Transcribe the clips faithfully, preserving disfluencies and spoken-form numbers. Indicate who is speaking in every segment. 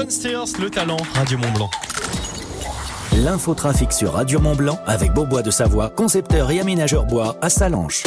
Speaker 1: John Steers, le talent, Radio Mont-Blanc.
Speaker 2: L'infotrafic sur Radio Mont-Blanc avec Beaubois de Savoie, concepteur et aménageur bois à Sallanches.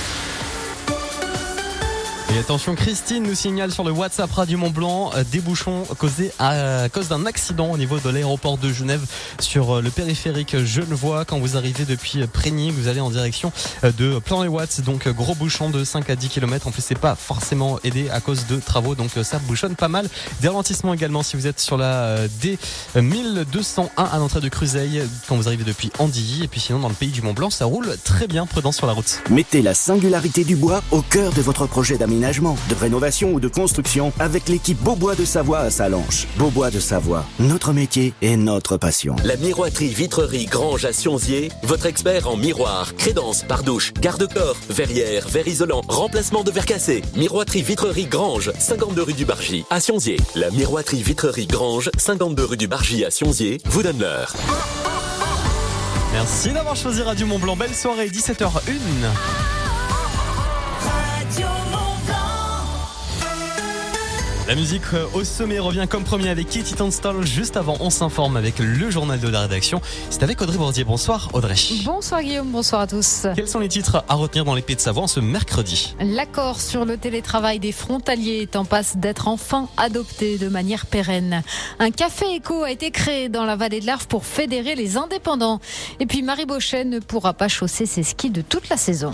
Speaker 1: Et attention, Christine nous signale sur le WhatsApp Radio Mont-Blanc euh, des bouchons causés à, à cause d'un accident au niveau de l'aéroport de Genève sur euh, le périphérique Genevois. Quand vous arrivez depuis Prégny, vous allez en direction euh, de Plan-les-Ouates. Donc euh, gros bouchon de cinq à dix kilomètres. En plus, c'est pas forcément aidé à cause de travaux. Donc euh, ça bouchonne pas mal. Des ralentissements également si vous êtes sur la euh, D mille deux cent un à l'entrée de Cruzeil quand vous arrivez depuis Andilly. Et puis sinon, dans le pays du Mont-Blanc, ça roule très bien, prudent sur la route.
Speaker 2: Mettez la singularité du bois au cœur de votre projet d'aménagement, de rénovation ou de construction avec l'équipe Beaubois de Savoie à Sallanches. Beaubois de Savoie, notre métier et notre passion.
Speaker 3: La miroiterie Vitrerie Grange à Sionzier, votre expert en miroir, crédence, pardouche, garde-corps, verrière, verre isolant, remplacement de verre cassé. Miroiterie Vitrerie Grange, cinquante-deux rue du Bargy à Sionzier. La miroiterie Vitrerie Grange, cinquante-deux rue du Bargy à Sionzier, vous donne l'heure.
Speaker 1: Merci d'avoir choisi Radio Mont-Blanc. Belle soirée, dix-sept heures une. La musique au sommet revient comme promis avec Kitty Tunstall. Juste avant, on s'informe avec le journal de la rédaction. C'est avec Audrey Bourdier. Bonsoir Audrey.
Speaker 4: Bonsoir Guillaume, bonsoir à tous.
Speaker 1: Quels sont les titres à retenir dans les Pays de Savoie ce mercredi ?
Speaker 4: L'accord sur le télétravail des frontaliers est en passe d'être enfin adopté de manière pérenne. Un café éco a été créé dans la vallée de l'Arve pour fédérer les indépendants. Et puis Marie Bochet ne pourra pas chausser ses skis de toute la saison.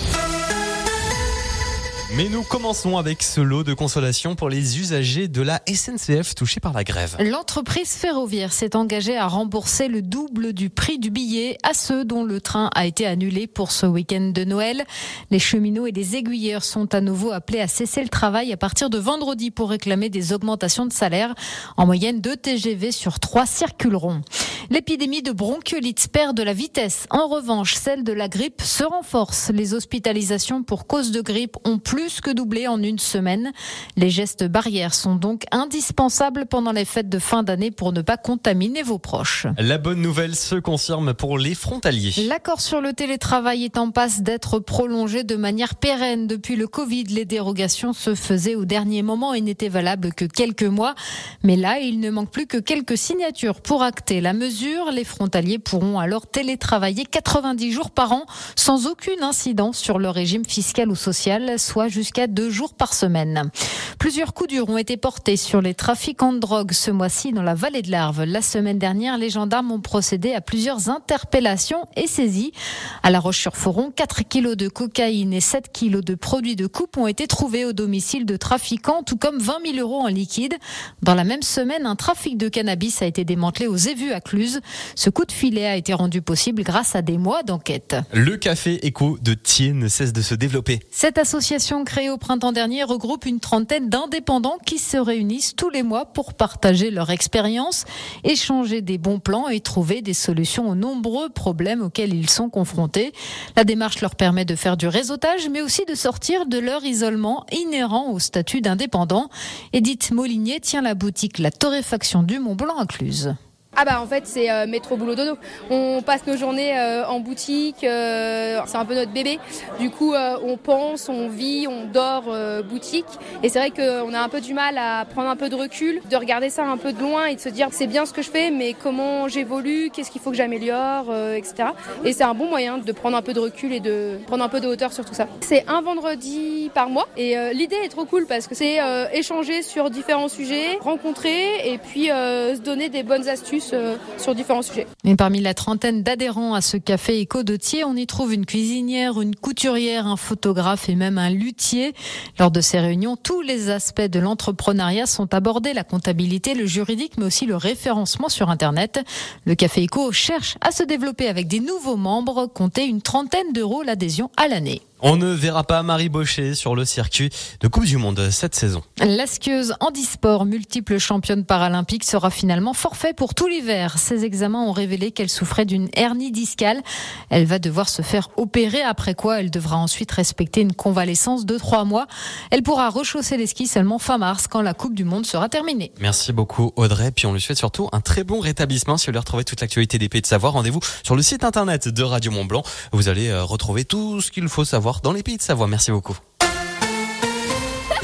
Speaker 1: Mais nous commençons avec ce lot de consolation pour les usagers de la S N C F touchés par la grève.
Speaker 4: L'entreprise ferroviaire s'est engagée à rembourser le double du prix du billet à ceux dont le train a été annulé pour ce week-end de Noël. Les cheminots et les aiguilleurs sont à nouveau appelés à cesser le travail à partir de vendredi pour réclamer des augmentations de salaire. En moyenne, deux T G V sur trois circuleront. L'épidémie de bronchiolite perd de la vitesse. En revanche, celle de la grippe se renforce. Les hospitalisations pour cause de grippe ont plus que doublé en une semaine. Les gestes barrières sont donc indispensables pendant les fêtes de fin d'année pour ne pas contaminer vos proches.
Speaker 1: La bonne nouvelle se confirme pour les frontaliers.
Speaker 4: L'accord sur le télétravail est en passe d'être prolongé de manière pérenne. Depuis le Covid, les dérogations se faisaient au dernier moment et n'étaient valables que quelques mois. Mais là, il ne manque plus que quelques signatures pour acter la mesure. Les frontaliers pourront alors télétravailler quatre-vingt-dix jours par an sans aucune incidence sur leur régime fiscal ou social, soit jusqu'à deux jours par semaine. Plusieurs coups durs ont été portés sur les trafiquants de drogue ce mois-ci dans la vallée de l'Arve. La semaine dernière, les gendarmes ont procédé à plusieurs interpellations et saisies. À La Roche-sur-Foron, quatre kilos de cocaïne et sept kilos de produits de coupe ont été trouvés au domicile de trafiquants, tout comme vingt mille euros en liquide. Dans la même semaine, un trafic de cannabis a été démantelé aux Évus à Cluse. Ce coup de filet a été rendu possible grâce à des mois d'enquête.
Speaker 1: Le café éco de Thiers ne cesse de se développer.
Speaker 4: Cette association créée au printemps dernier regroupe une trentaine d'indépendants qui se réunissent tous les mois pour partager leur expérience, échanger des bons plans et trouver des solutions aux nombreux problèmes auxquels ils sont confrontés. La démarche leur permet de faire du réseautage, mais aussi de sortir de leur isolement inhérent au statut d'indépendant. Edith Molinier tient la boutique La Torréfaction du Mont-Blanc à Cluse.
Speaker 5: Ah bah en fait c'est euh, métro boulot dodo. On passe nos journées euh, en boutique, euh, c'est un peu notre bébé. Du coup euh, on pense, on vit, on dort euh, boutique. Et c'est vrai qu'on a un peu du mal à prendre un peu de recul, de regarder ça un peu de loin et de se dire c'est bien ce que je fais, mais comment j'évolue, qu'est-ce qu'il faut que j'améliore, euh, et cetera. Et c'est un bon moyen de prendre un peu de recul et de prendre un peu de hauteur sur tout ça. C'est un vendredi par mois et euh, l'idée est trop cool parce que c'est euh, échanger sur différents sujets, rencontrer et puis euh, se donner des bonnes astuces sur différents sujets.
Speaker 4: Et parmi la trentaine d'adhérents à ce café éco de Thiers, on y trouve une cuisinière, une couturière, un photographe et même un luthier. Lors de ces réunions, tous les aspects de l'entrepreneuriat sont abordés, la comptabilité, le juridique, mais aussi le référencement sur Internet. Le café éco cherche à se développer avec des nouveaux membres, comptez une trentaine d'euros l'adhésion à l'année.
Speaker 1: On ne verra pas Marie Bochet sur le circuit de Coupe du Monde cette saison.
Speaker 4: La skieuse handisport, multiple championne paralympique, sera finalement forfait pour tout l'hiver. Ses examens ont révélé qu'elle souffrait d'une hernie discale. Elle va devoir se faire opérer, après quoi elle devra ensuite respecter une convalescence de trois mois. Elle pourra rechausser les skis seulement fin mars, quand la Coupe du Monde sera terminée.
Speaker 1: Merci beaucoup Audrey, puis on lui souhaite surtout un très bon rétablissement. Si vous voulez retrouver toute l'actualité des Pays de Savoie, rendez-vous sur le site internet de Radio Mont-Blanc. Vous allez retrouver tout ce qu'il faut savoir dans les Pays de Savoie. Merci beaucoup.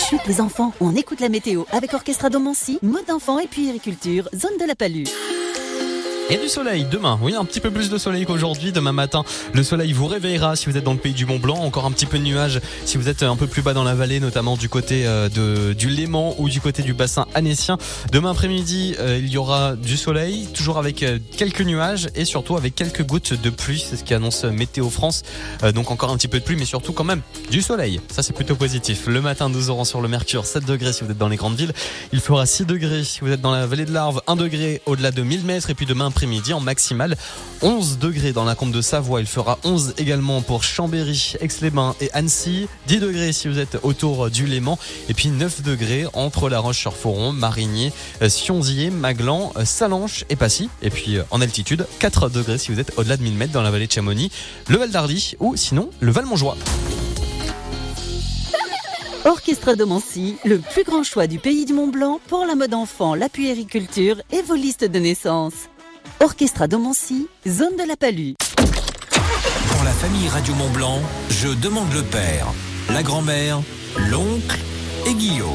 Speaker 6: Chut les enfants, on écoute la météo avec Orchestra Domancy, mode enfant et puériculture, zone de la Palue.
Speaker 1: Et du soleil demain, oui, un petit peu plus de soleil qu'aujourd'hui. Demain matin, le soleil vous réveillera si vous êtes dans le pays du Mont Blanc. Encore un petit peu de nuages si vous êtes un peu plus bas dans la vallée, notamment du côté de, du Léman ou du côté du bassin annécien. Demain après-midi, euh, il y aura du soleil, toujours avec euh, quelques nuages et surtout avec quelques gouttes de pluie. C'est ce qu'annonce Météo France. Euh, donc encore un petit peu de pluie, mais surtout quand même du soleil. Ça, c'est plutôt positif. Le matin, nous aurons sur le mercure sept degrés si vous êtes dans les grandes villes. Il fera six degrés si vous êtes dans la vallée de l'Arve, un degré au-delà de mille mètres. Et puis demain après-midi en maximal onze degrés dans la Combe de Savoie, il fera onze également pour Chambéry, Aix-les-Bains et Annecy, dix degrés si vous êtes autour du Léman et puis neuf degrés entre La Roche-sur-Foron, Marigny, Sionzier, Maglan, Salanches et Passy, et puis en altitude quatre degrés si vous êtes au-delà de mille mètres dans la vallée de Chamonix, le Val d'Arly ou sinon le Val-Montjoie.
Speaker 6: Orchestra Domancy, le plus grand choix du pays du Mont Blanc pour la mode enfant, la puériculture et vos listes de naissance. Orchestra Domancy, zone de la Palue.
Speaker 7: Pour la famille Radio Mont Blanc, je demande le père, la grand-mère, l'oncle et Guillaume.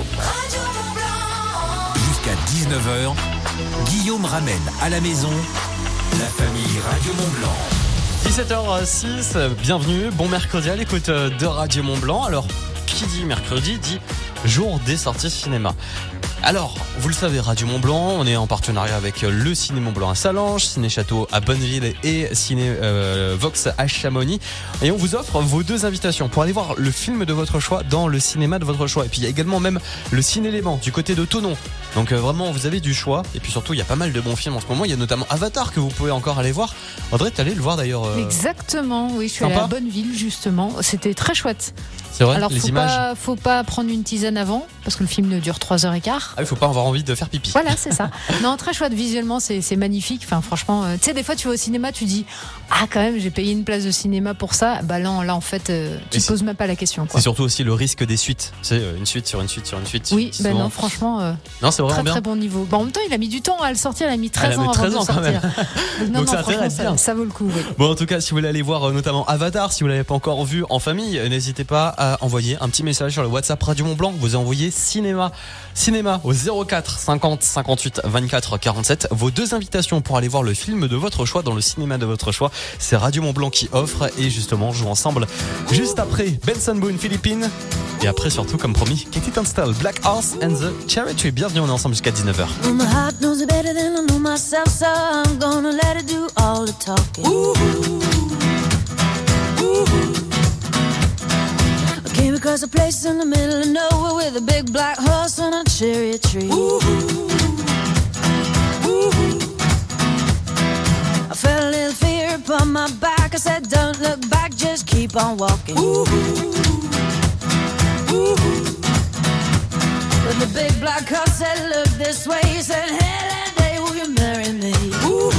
Speaker 7: Jusqu'à dix-neuf heures, Guillaume ramène à la maison la famille Radio Mont Blanc.
Speaker 1: dix-sept heures six, bienvenue, bon mercredi à l'écoute de Radio Mont Blanc. Alors, qui dit mercredi dit jour des sorties cinéma. Alors, vous le savez, Radio Mont Blanc, on est en partenariat avec le Ciné Mont Blanc à Salanches, Ciné Château à Bonneville et Ciné euh, Vox à Chamonix. Et on vous offre vos deux invitations pour aller voir le film de votre choix dans le cinéma de votre choix. Et puis il y a également même le Ciné Léman du côté de Thonon. Donc euh, vraiment, vous avez du choix. Et puis surtout, il y a pas mal de bons films en ce moment. Il y a notamment Avatar que vous pouvez encore aller voir. Audrey, t'es allée le voir d'ailleurs euh...
Speaker 4: Exactement, oui, je suis
Speaker 1: Sympa.
Speaker 4: allée à Bonneville justement. C'était très chouette.
Speaker 1: C'est vrai,
Speaker 4: Alors,
Speaker 1: les
Speaker 4: faut
Speaker 1: images.
Speaker 4: pas, faut pas prendre une tisane avant, parce que le film ne dure trois heures quinze.
Speaker 1: Ah, il faut pas avoir envie de faire pipi.
Speaker 4: Voilà, c'est ça. Non, très chouette visuellement, c'est, c'est magnifique. Enfin, franchement, euh, tu sais, des fois, tu vas au cinéma, tu dis, ah, quand même, j'ai payé une place de cinéma pour ça. Bah non, là, en fait, euh, tu te poses même pas la question, quoi.
Speaker 1: C'est surtout aussi le risque des suites. C'est une suite sur une suite sur une suite.
Speaker 4: Oui, ben
Speaker 1: Souvent.
Speaker 4: non, franchement, euh,
Speaker 1: non, c'est vraiment
Speaker 4: très
Speaker 1: bien.
Speaker 4: très bon niveau. Bon, en même temps, il a mis du temps à le sortir. Il a mis treize
Speaker 1: Elle a mis
Speaker 4: ans
Speaker 1: treize
Speaker 4: avant
Speaker 1: ans,
Speaker 4: de le
Speaker 1: quand
Speaker 4: sortir.
Speaker 1: même.
Speaker 4: non,
Speaker 1: Donc
Speaker 4: non,
Speaker 1: ça
Speaker 4: franchement,
Speaker 1: intéresse
Speaker 4: ça,
Speaker 1: bien.
Speaker 4: ça vaut le coup. Oui.
Speaker 1: Bon, en tout cas, si vous voulez aller voir euh, notamment Avatar, si vous l'avez pas encore vu en famille, n'hésitez pas à envoyer un petit message sur le WhatsApp Radio Mont Blanc. Vous envoyez cinéma, cinéma au zéro quatre cinquante cinquante-huit vingt-quatre quarante-sept. Vos deux invitations pour aller voir le film de votre choix dans le cinéma de votre choix. C'est Radio Mont Blanc qui offre et justement, on joue ensemble juste après Benson Boone Philippines et après surtout comme promis Katie Tunstall, Black Horse and the Cherry Tree. Bienvenue, on est ensemble jusqu'à dix-neuf heures.
Speaker 8: My heart knows it better than I know myself, so I'm gonna let it do all the talking. Ooh, ooh. I came across a place in the middle of nowhere with a big black horse and a cherry tree. Ooh, ooh. I felt a little fear upon my back. I said, don't look back, just keep on walking. Ooh, ooh. But the big black horse said, look this way. He said, hey, that day, will you marry me? Ooh,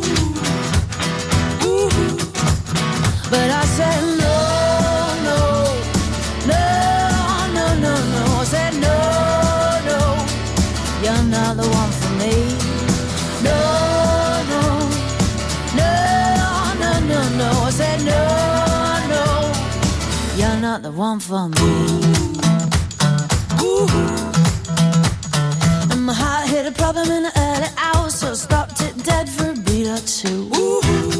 Speaker 8: ooh. But I said, no, no, no, no, no, no. I said, no, no, you're not the one for me. No, no, no, no, no, no. I said, no, no, you're not the one for me. Ooh. My heart hit a problem in the early hours, so stopped it dead for a beat or two. Ooh,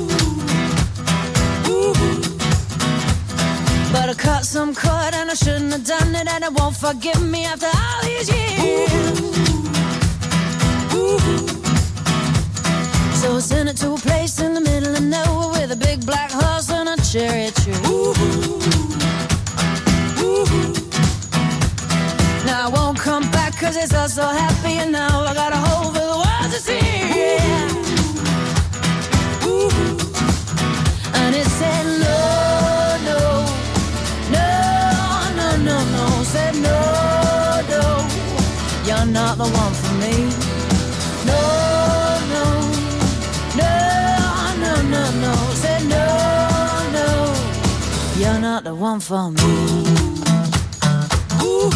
Speaker 8: ooh. But I caught some cord and I shouldn't have done it, and it won't forgive me after all these years. Ooh. So I sent it to a place in the middle of nowhere with a big black horse and a cherry tree. Ooh. Now I won't come back cause it's all so happy, and now I got a hole for the world to see, yeah. Ooh. And it said no, no, no, no, no, no. Said no, no, you're not the one for me. No, no, no, no, no, no. Said no, no, you're not the one for me. Ooh.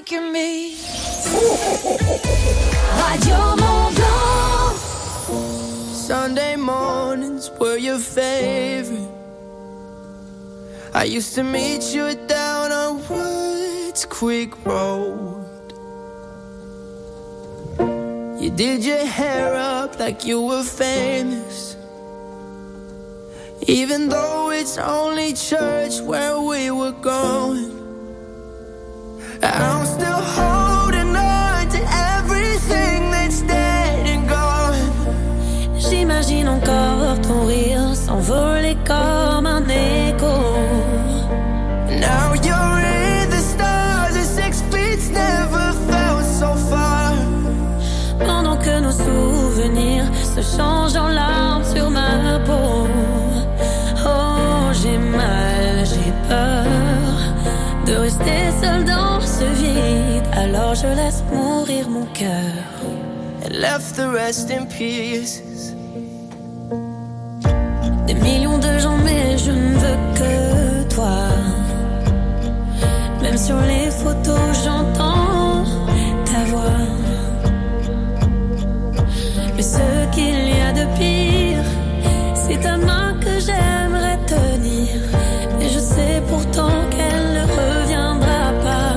Speaker 8: breaking me. Radio Mont Blanc.
Speaker 9: Sunday mornings were your favorite. I used to meet you down on Woods Creek Road. You did your hair up like you were famous, even though it's only church where we were going. I'm still holding on to everything that's dead and gone.
Speaker 8: J'imagine encore ton rire s'envoler comme un écho.
Speaker 9: Now you're in the stars, and six feet's never felt so far.
Speaker 8: Pendant que nos souvenirs se changent en larmes sur ma peau. Oh, j'ai mal, j'ai peur de rester seule dans ce vide. Alors je laisse mourir mon cœur.
Speaker 9: And left the rest in pieces.
Speaker 8: Des millions de gens, mais je ne veux que toi. Même sur les photos, j'entends ta voix. Mais ce qu'il y a de pire, c'est ta main que j'aimerais tenir. Et je sais pourtant qu'elle ne reviendra pas.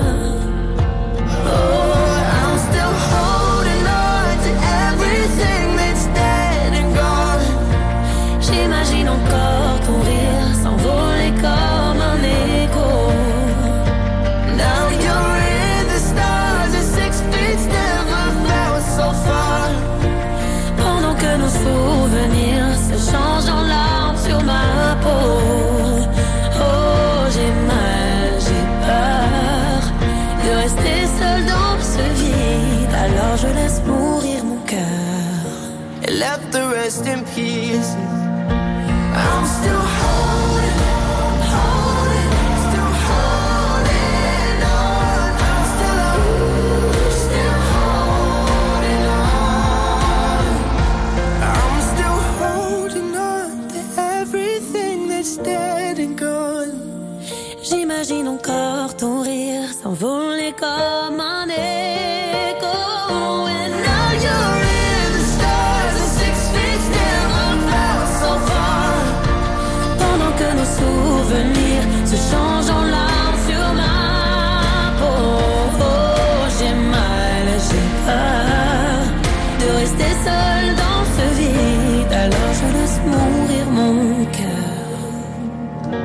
Speaker 9: Oh, I'm still holding on to everything that's dead and gone.
Speaker 8: J'imagine encore ton rire s'envoler comme un écho.
Speaker 9: Now you're in the stars, and six feet's never felt so far.
Speaker 8: Pendant que nos souvenirs se changent en larmes sur ma peau. Oh, j'ai mal, j'ai peur de rester seule dans ce vide. Alors je laisse mourir mon cœur.
Speaker 9: And left the rest in pieces. I'm still holding, holding, still holding on. I'm still, still holding on. I'm still holding on to everything that's dead and gone.
Speaker 8: J'imagine encore ton rire s'envoler comme un écho. And now you're
Speaker 9: in the stars, and six feet's never felt so far.
Speaker 8: Pendant que nos souvenirs se changent en larmes sur ma peau. Oh, j'ai mal, j'ai peur de rester seule dans ce vide. Alors je laisse mourir mon cœur.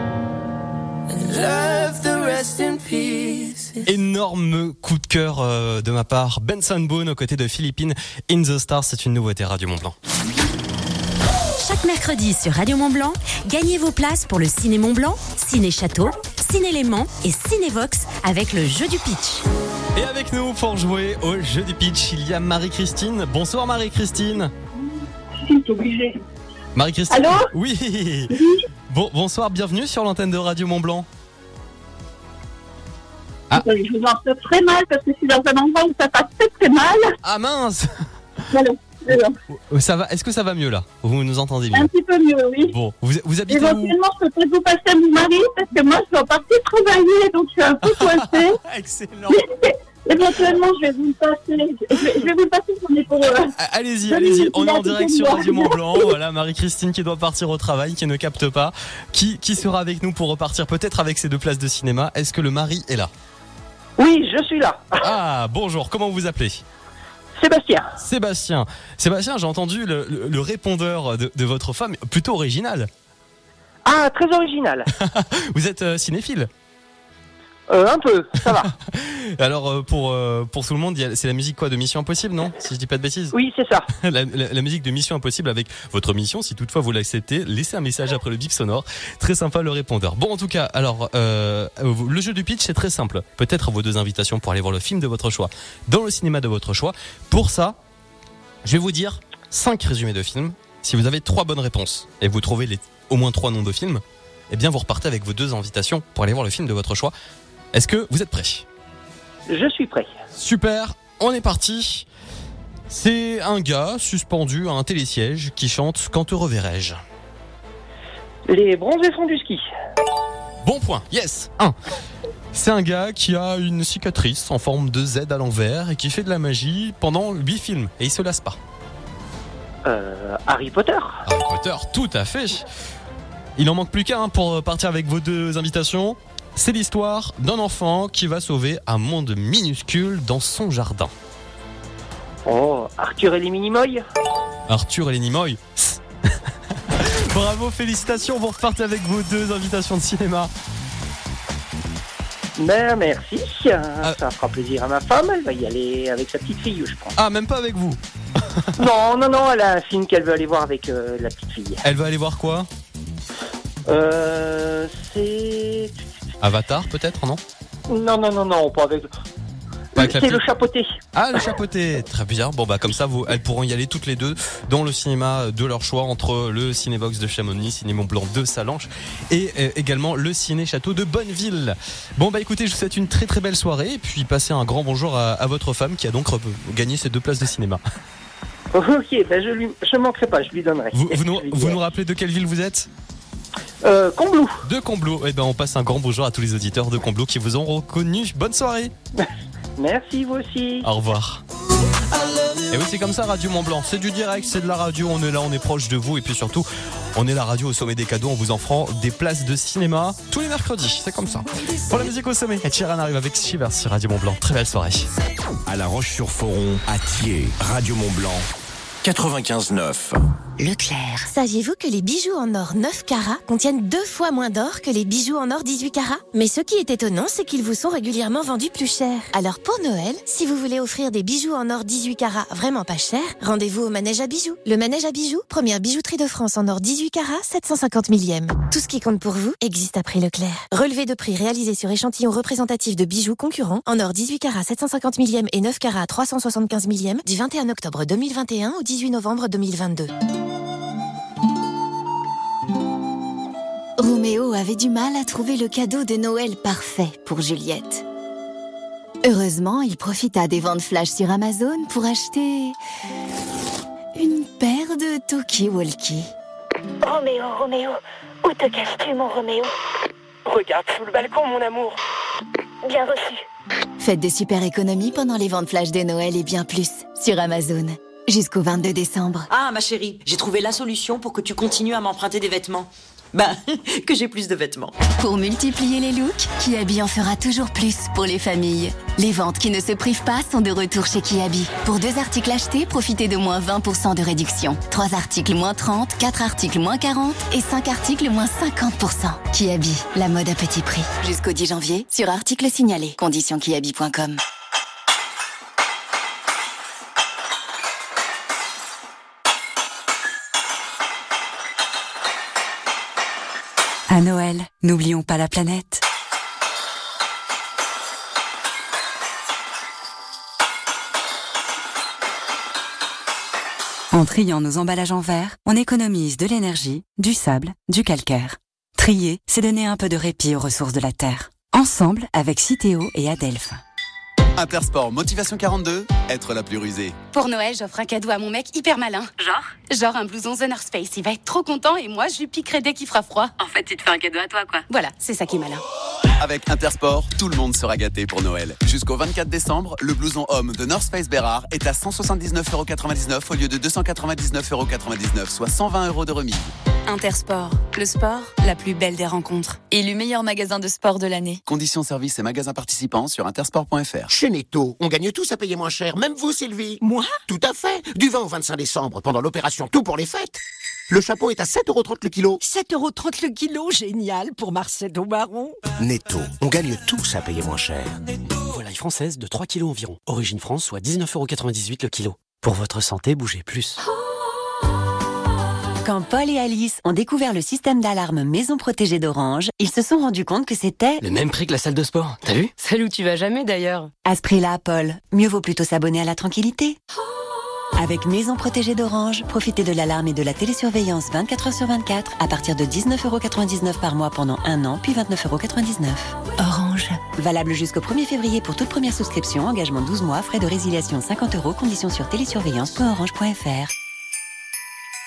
Speaker 9: Left the rest in peace.
Speaker 1: Énorme coup de cœur euh, de ma part. Benson Boone aux côtés de Philippines. In the Stars, c'est une nouveauté Radio Mont Blanc.
Speaker 10: Chaque mercredi sur Radio Mont Blanc, gagnez vos places pour le Ciné Mont Blanc, Ciné Château, Ciné Léman et Cinévox avec le jeu du pitch.
Speaker 1: Et avec nous pour jouer au jeu du pitch, il y a Marie-Christine. Bonsoir Marie-Christine.
Speaker 11: C'est obligé.
Speaker 1: Marie-Christine.
Speaker 11: Allô ?
Speaker 1: Oui.
Speaker 11: Oui.
Speaker 1: Bon, bonsoir, bienvenue sur l'antenne de Radio Mont Blanc.
Speaker 11: Ah. Je vous entends très mal parce que je suis dans un endroit où ça passe très très mal.
Speaker 1: Ah mince.
Speaker 11: Voilà.
Speaker 1: Ça va, est-ce que ça va mieux là ? Vous nous entendez mieux ?
Speaker 11: Un petit peu mieux, oui.
Speaker 1: Bon, vous, vous habitez
Speaker 11: éventuellement, où ? Je peux peut-être vous passer à mon mari parce que moi je dois partir travailler donc je suis un peu coincée.
Speaker 1: Excellent.
Speaker 11: Éventuellement, je vais vous le passer. Je vais, je vais vous le passer pour les pour. Euh,
Speaker 1: allez-y, allez-y. On est en direct sur Radio Mont Blanc. Voilà, Marie-Christine qui doit partir au travail, qui ne capte pas. Qui, qui sera avec nous pour repartir peut-être avec ses deux places de cinéma ? Est-ce que le mari est là ?
Speaker 12: Oui, je suis là.
Speaker 1: Ah, bonjour. Comment vous vous appelez ?
Speaker 12: Sébastien.
Speaker 1: Sébastien. Sébastien, j'ai entendu le, le, le répondeur de, de votre femme, plutôt original.
Speaker 12: Ah, très original.
Speaker 1: Vous êtes euh, cinéphile ?
Speaker 12: Euh, un peu, ça va.
Speaker 1: Alors euh, pour euh, pour tout le monde, c'est la musique quoi de Mission Impossible, non ? Si je dis pas de bêtises.
Speaker 12: Oui, c'est ça.
Speaker 1: la, la, la musique de Mission Impossible avec votre mission, si toutefois vous l'acceptez, laissez un message après le bip sonore. Très sympa le répondeur. Bon, en tout cas, alors euh, le jeu du pitch c'est très simple. Peut-être vos deux invitations pour aller voir le film de votre choix dans le cinéma de votre choix. Pour ça, je vais vous dire cinq résumés de films. Si vous avez trois bonnes réponses et vous trouvez les, au moins trois noms de films, eh bien vous repartez avec vos deux invitations pour aller voir le film de votre choix. Est-ce que vous êtes prêts ?
Speaker 12: Je suis prêt.
Speaker 1: Super, on est parti. C'est un gars suspendu à un télésiège qui chante « Quand te reverrai-je ».
Speaker 12: Les bronzés font du ski.
Speaker 1: Bon point, yes. un. C'est un gars qui a une cicatrice en forme de Z à l'envers et qui fait de la magie pendant huit films et il se lasse pas.
Speaker 12: Euh, Harry Potter.
Speaker 1: Harry Potter, tout à fait. Il en manque plus qu'un pour partir avec vos deux invitations. C'est l'histoire d'un enfant qui va sauver un monde minuscule dans son jardin.
Speaker 12: Oh, Arthur et les Minimoys.
Speaker 1: Arthur et les Nimoy. Bravo, félicitations, vous repartez avec vos deux invitations de cinéma.
Speaker 12: Ben merci,
Speaker 1: Ah.
Speaker 12: ça fera plaisir à ma femme, elle va y aller avec sa petite fille, je pense.
Speaker 1: Ah, même pas avec vous.
Speaker 12: Non, non, non, elle a un film qu'elle veut aller voir avec euh, la petite fille.
Speaker 1: Elle va aller voir quoi?
Speaker 12: Euh, c'est...
Speaker 1: Avatar peut-être, non?
Speaker 12: Non, non, non, non, pas avec...
Speaker 1: Pas avec la
Speaker 12: C'est
Speaker 1: petite-
Speaker 12: le chapeauté.
Speaker 1: Ah, le chapeauté, très bien. Bon bah comme ça, vous, elles pourront y aller toutes les deux dans le cinéma de leur choix entre le Cinébox de Chamonix, Ciné Mont Blanc de Sallanches et euh, également le Ciné Château de Bonneville. Bon bah écoutez, je vous souhaite une très très belle soirée et puis passez un grand bonjour à, à votre femme qui a donc re- gagné ces deux places de cinéma.
Speaker 12: Ok, ben je lui, je manquerai pas, je lui donnerai.
Speaker 1: Vous, vous, nous,
Speaker 12: Je lui
Speaker 1: vous
Speaker 12: dirai.
Speaker 1: nous rappelez de quelle ville vous êtes?
Speaker 12: Euh, Combloux.
Speaker 1: De Combloux. Eh ben on passe un grand bonjour à tous les auditeurs de Combloux qui vous ont reconnu. Bonne soirée.
Speaker 12: Merci, vous aussi.
Speaker 1: Au revoir. Et oui, c'est comme ça, Radio Mont Blanc. C'est du direct, c'est de la radio. On est là, on est proche de vous. Et puis surtout, on est la radio au sommet des cadeaux. On vous offrant des places de cinéma tous les mercredis. C'est comme ça. Pour la musique au sommet, Ed Sheeran arrive avec Shivers sur Radio Mont Blanc. Très belle soirée.
Speaker 7: À La Roche-sur-Foron, à Thiers, Radio Mont Blanc, quatre-vingt-quinze neuf.
Speaker 13: Leclerc. Saviez-vous que les bijoux en or neuf carats contiennent deux fois moins d'or que les bijoux en or dix-huit carats? Mais ce qui est étonnant, c'est qu'ils vous sont régulièrement vendus plus cher. Alors pour Noël, si vous voulez offrir des bijoux en or dix-huit carats vraiment pas chers, rendez-vous au Manège à bijoux. Le Manège à bijoux, première bijouterie de France en or dix-huit carats, sept cent cinquante millième. Tout ce qui compte pour vous existe à prix Leclerc. Relevé de prix réalisé sur échantillon représentatif de bijoux concurrents en or dix-huit carats, sept cent cinquante millième et neuf carats, trois cent soixante-quinze millième du vingt et un octobre deux mille vingt et un au dix-huit novembre deux mille vingt-deux. Roméo avait du mal à trouver le cadeau de Noël parfait pour Juliette. Heureusement, il profita des ventes flash sur Amazon pour acheter une paire de talkie-walkie.
Speaker 14: Roméo, Roméo, où te caches-tu, mon Roméo?
Speaker 12: Regarde sous le balcon, mon amour.
Speaker 14: Bien reçu.
Speaker 13: Faites de super économies pendant les ventes flash de Noël et bien plus sur Amazon. Jusqu'au vingt-deux décembre.
Speaker 15: Ah, ma chérie, j'ai trouvé la solution pour que tu continues à m'emprunter des vêtements. Ben, que j'ai plus de vêtements.
Speaker 13: Pour multiplier les looks, Kiabi en fera toujours plus pour les familles. Les ventes qui ne se privent pas sont de retour chez Kiabi. Pour deux articles achetés, profitez de moins vingt pour cent de réduction. Trois articles moins trente, quatre articles moins quarante et cinq articles moins cinquante pour cent. Kiabi, la mode à petit prix. Jusqu'au dix janvier, sur article signalé. Conditions kiabi point com.
Speaker 16: À Noël, n'oublions pas la planète. En triant nos emballages en verre, on économise de l'énergie, du sable, du calcaire. Trier, c'est donner un peu de répit aux ressources de la Terre. Ensemble avec Citeo et Adelph.
Speaker 17: Intersport Motivation quarante-deux, être la plus rusée.
Speaker 18: Pour Noël, j'offre un cadeau à mon mec hyper malin. Genre Genre un blouson The North Face. Il va être trop content et moi, je lui piquerai dès qu'il fera froid. En fait, tu te fais un cadeau à toi, quoi. Voilà, c'est ça qui est malin.
Speaker 17: Avec Intersport, tout le monde sera gâté pour Noël. Jusqu'au vingt-quatre décembre, le blouson homme de North Face Bérard est à cent soixante-dix-neuf euros quatre-vingt-dix-neuf au lieu de deux cent quatre-vingt-dix-neuf euros quatre-vingt-dix-neuf, soit cent vingt euros de remise.
Speaker 16: Intersport, le sport, la plus belle des rencontres. Élu meilleur magasin de sport de l'année.
Speaker 17: Conditions services et magasins participants sur intersport point f r.
Speaker 19: Chez Netto, on gagne tous à payer moins cher, même vous, Sylvie. Moi? Tout à fait. Du vingt au vingt-cinq décembre, pendant l'opération Tout pour les fêtes. Le chapeau est à sept euros trente le kilo.
Speaker 20: sept euros trente le kilo, génial pour Marcel Marron.
Speaker 19: Netto, on gagne tous à payer moins cher.
Speaker 21: Volaille française de trois kilos environ. Origine France, soit dix-neuf euros quatre-vingt-dix-huit le kilo. Pour votre santé, bougez plus.
Speaker 6: Quand Paul et Alice ont découvert le système d'alarme Maison Protégée d'Orange, ils se sont rendus compte que c'était...
Speaker 21: Le même prix que la salle de sport, t'as vu?
Speaker 6: Celle où tu vas jamais d'ailleurs. À ce prix-là, Paul, mieux vaut plutôt s'abonner à la tranquillité. Avec Maison Protégée d'Orange, profitez de l'alarme et de la télésurveillance vingt-quatre heures sur vingt-quatre à partir de dix-neuf euros quatre-vingt-dix-neuf par mois pendant un an, puis vingt-neuf euros quatre-vingt-dix-neuf. Orange. Valable jusqu'au premier février pour toute première souscription, engagement douze mois, frais de résiliation cinquante euros, conditions sur télésurveillance point orange point f r.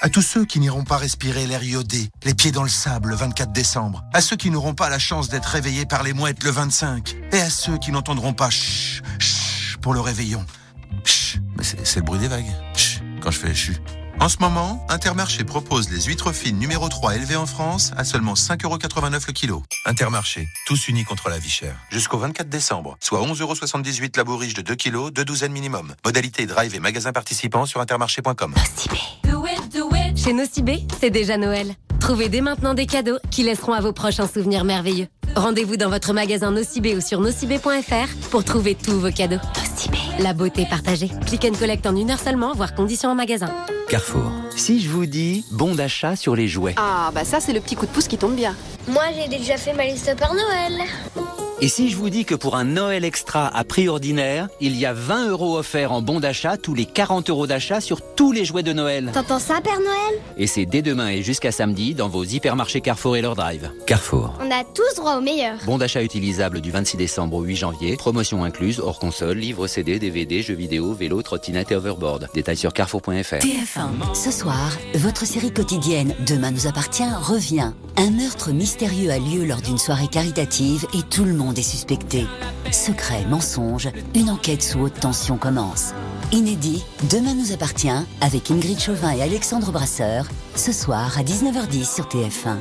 Speaker 2: À tous ceux qui n'iront pas respirer l'air iodé, les pieds dans le sable le vingt-quatre décembre. À ceux qui n'auront pas la chance d'être réveillés par les mouettes le vingt-cinq. Et à ceux qui n'entendront pas chut, chut pour le réveillon. Chut, mais c'est, c'est le bruit des vagues. Chut, quand je fais chut. En ce moment, Intermarché propose les huîtres fines numéro trois élevées en France à seulement cinq euros quatre-vingt-neuf le kilo. Intermarché, tous unis contre la vie chère. Jusqu'au vingt-quatre décembre, soit onze euros soixante-dix-huit la bourriche de deux kilos, deux douzaines minimum. Modalité drive et magasins participants sur intermarché point com.
Speaker 22: Chez Nocibé, c'est déjà Noël. Trouvez dès maintenant des cadeaux qui laisseront à vos proches un souvenir merveilleux. Rendez-vous dans votre magasin Nocibé ou sur nocibé point f r pour trouver tous vos cadeaux. Nocibé, la beauté partagée. Click and collect en une heure seulement, voire conditions en magasin.
Speaker 23: Carrefour. Si je vous dis bon d'achat sur les jouets.
Speaker 24: Ah, bah ça, c'est le petit coup de pouce qui tombe bien.
Speaker 25: Moi, j'ai déjà fait ma liste Père Noël.
Speaker 23: Et si je vous dis que pour un Noël extra à prix ordinaire, il y a vingt euros offerts en bon d'achat tous les quarante euros d'achat sur tous les jouets de Noël.
Speaker 25: T'entends ça, Père Noël?
Speaker 23: Et c'est dès demain et jusqu'à samedi dans vos hypermarchés Carrefour et leur drive. Carrefour.
Speaker 25: On a tous droit au meilleur.
Speaker 23: Bon d'achat utilisable du vingt-six décembre au huit janvier. Promotion incluse, hors console, livre C D, D V D, jeux vidéo, vélo, trottinette et overboard. Détails sur carrefour point f r.
Speaker 26: T F un. Ce soir, votre série quotidienne Demain nous appartient revient. Un meurtre mystérieux a lieu lors d'une soirée caritative et tout le monde est suspecté. Secret, mensonge, une enquête sous haute tension commence. Inédit, Demain nous appartient avec Ingrid Chauvin et Alexandre Brasseur, ce soir à dix-neuf heures dix sur T F un.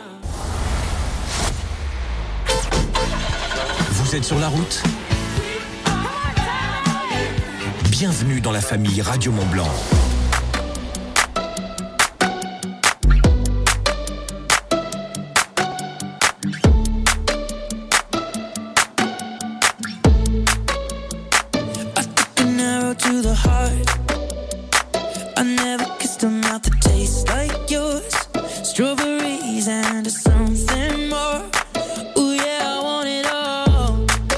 Speaker 7: Vous êtes sur la route ? Bienvenue dans la famille Radio Mont-Blanc.
Speaker 8: To the heart, I never kissed a mouth that tastes like yours. Strawberries and something more. Ooh yeah, I want it all.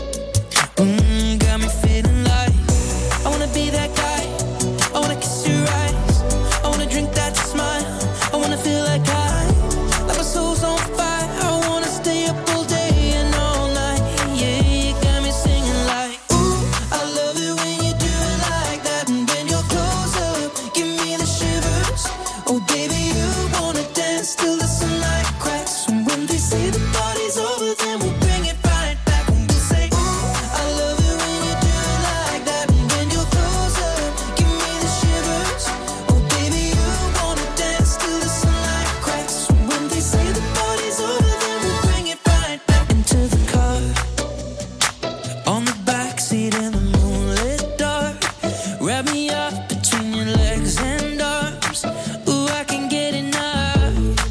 Speaker 8: Mm, got me feeling like I wanna be that guy. I wanna kiss your eyes. I wanna drink that smile. I wanna feel like I, like my soul's on fire. I wanna stay up all day and all night. Yeah, you got me singing like, ooh, I love it when you do it like that. And when you're close up, give me the shivers. Oh baby, you wanna dance till the sunlight cracks. And when they say the party's over, then we'll bring it right back. And we'll say, ooh, I love it when you do it like that. And when you're close up, give me the shivers. Oh baby, you wanna dance till the sunlight cracks. And when they say the party's over, then we'll bring it right back. Into the car, on the backseat in the moonlit dark. Wrap me up between your legs and arms. Ooh, I can get enough.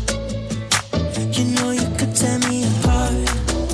Speaker 8: You know you could tear me apart.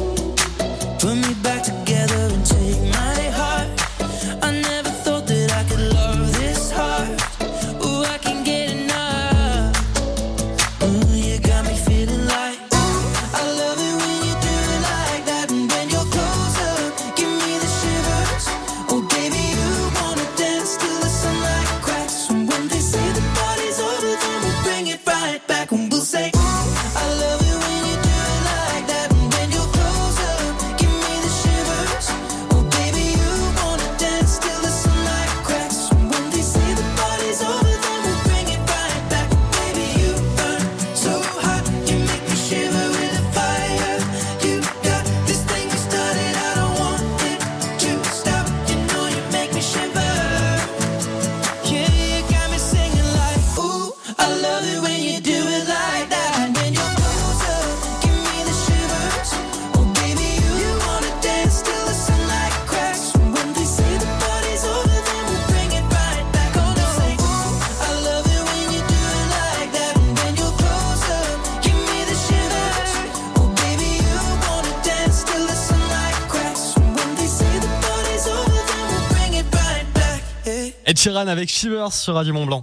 Speaker 8: Put me back together and take my heart. I never thought that I could love this hard. Ooh, I can get enough. Ooh, you got me feeling like, ooh, I love it when you do it like that. And when you're close up, give me the shivers. Oh baby, you wanna dance till the sunlight cracks. And when they say the party's over, then we'll bring it right back. And we'll say, ooh, I love it when you do it like that. And when you're close up, give me the shivers. Oh baby, you wanna dance till the sunlight cracks. And when they say the party's over, then we'll bring it right back. Baby, you burn so hot, you make me shiver with the fire. You got this thing you started, I don't want it to stop. You know you make me shiver. Yeah, you got me singing like, ooh, I love it when you do it like that. And when you're close up, give me the shivers. Oh baby, you wanna dance till the sunlight cracks. And when they say the party's over, then we'll bring it right back. Oh no, say, ooh, I love it when you do it like that. And when you're close up, give me the shivers. Oh baby, you wanna dance till the sunlight cracks. And when they say the party's over, then we'll bring it right back. Hey.
Speaker 1: Ed Sheeran avec Shivers sur Radio Mont-Blanc.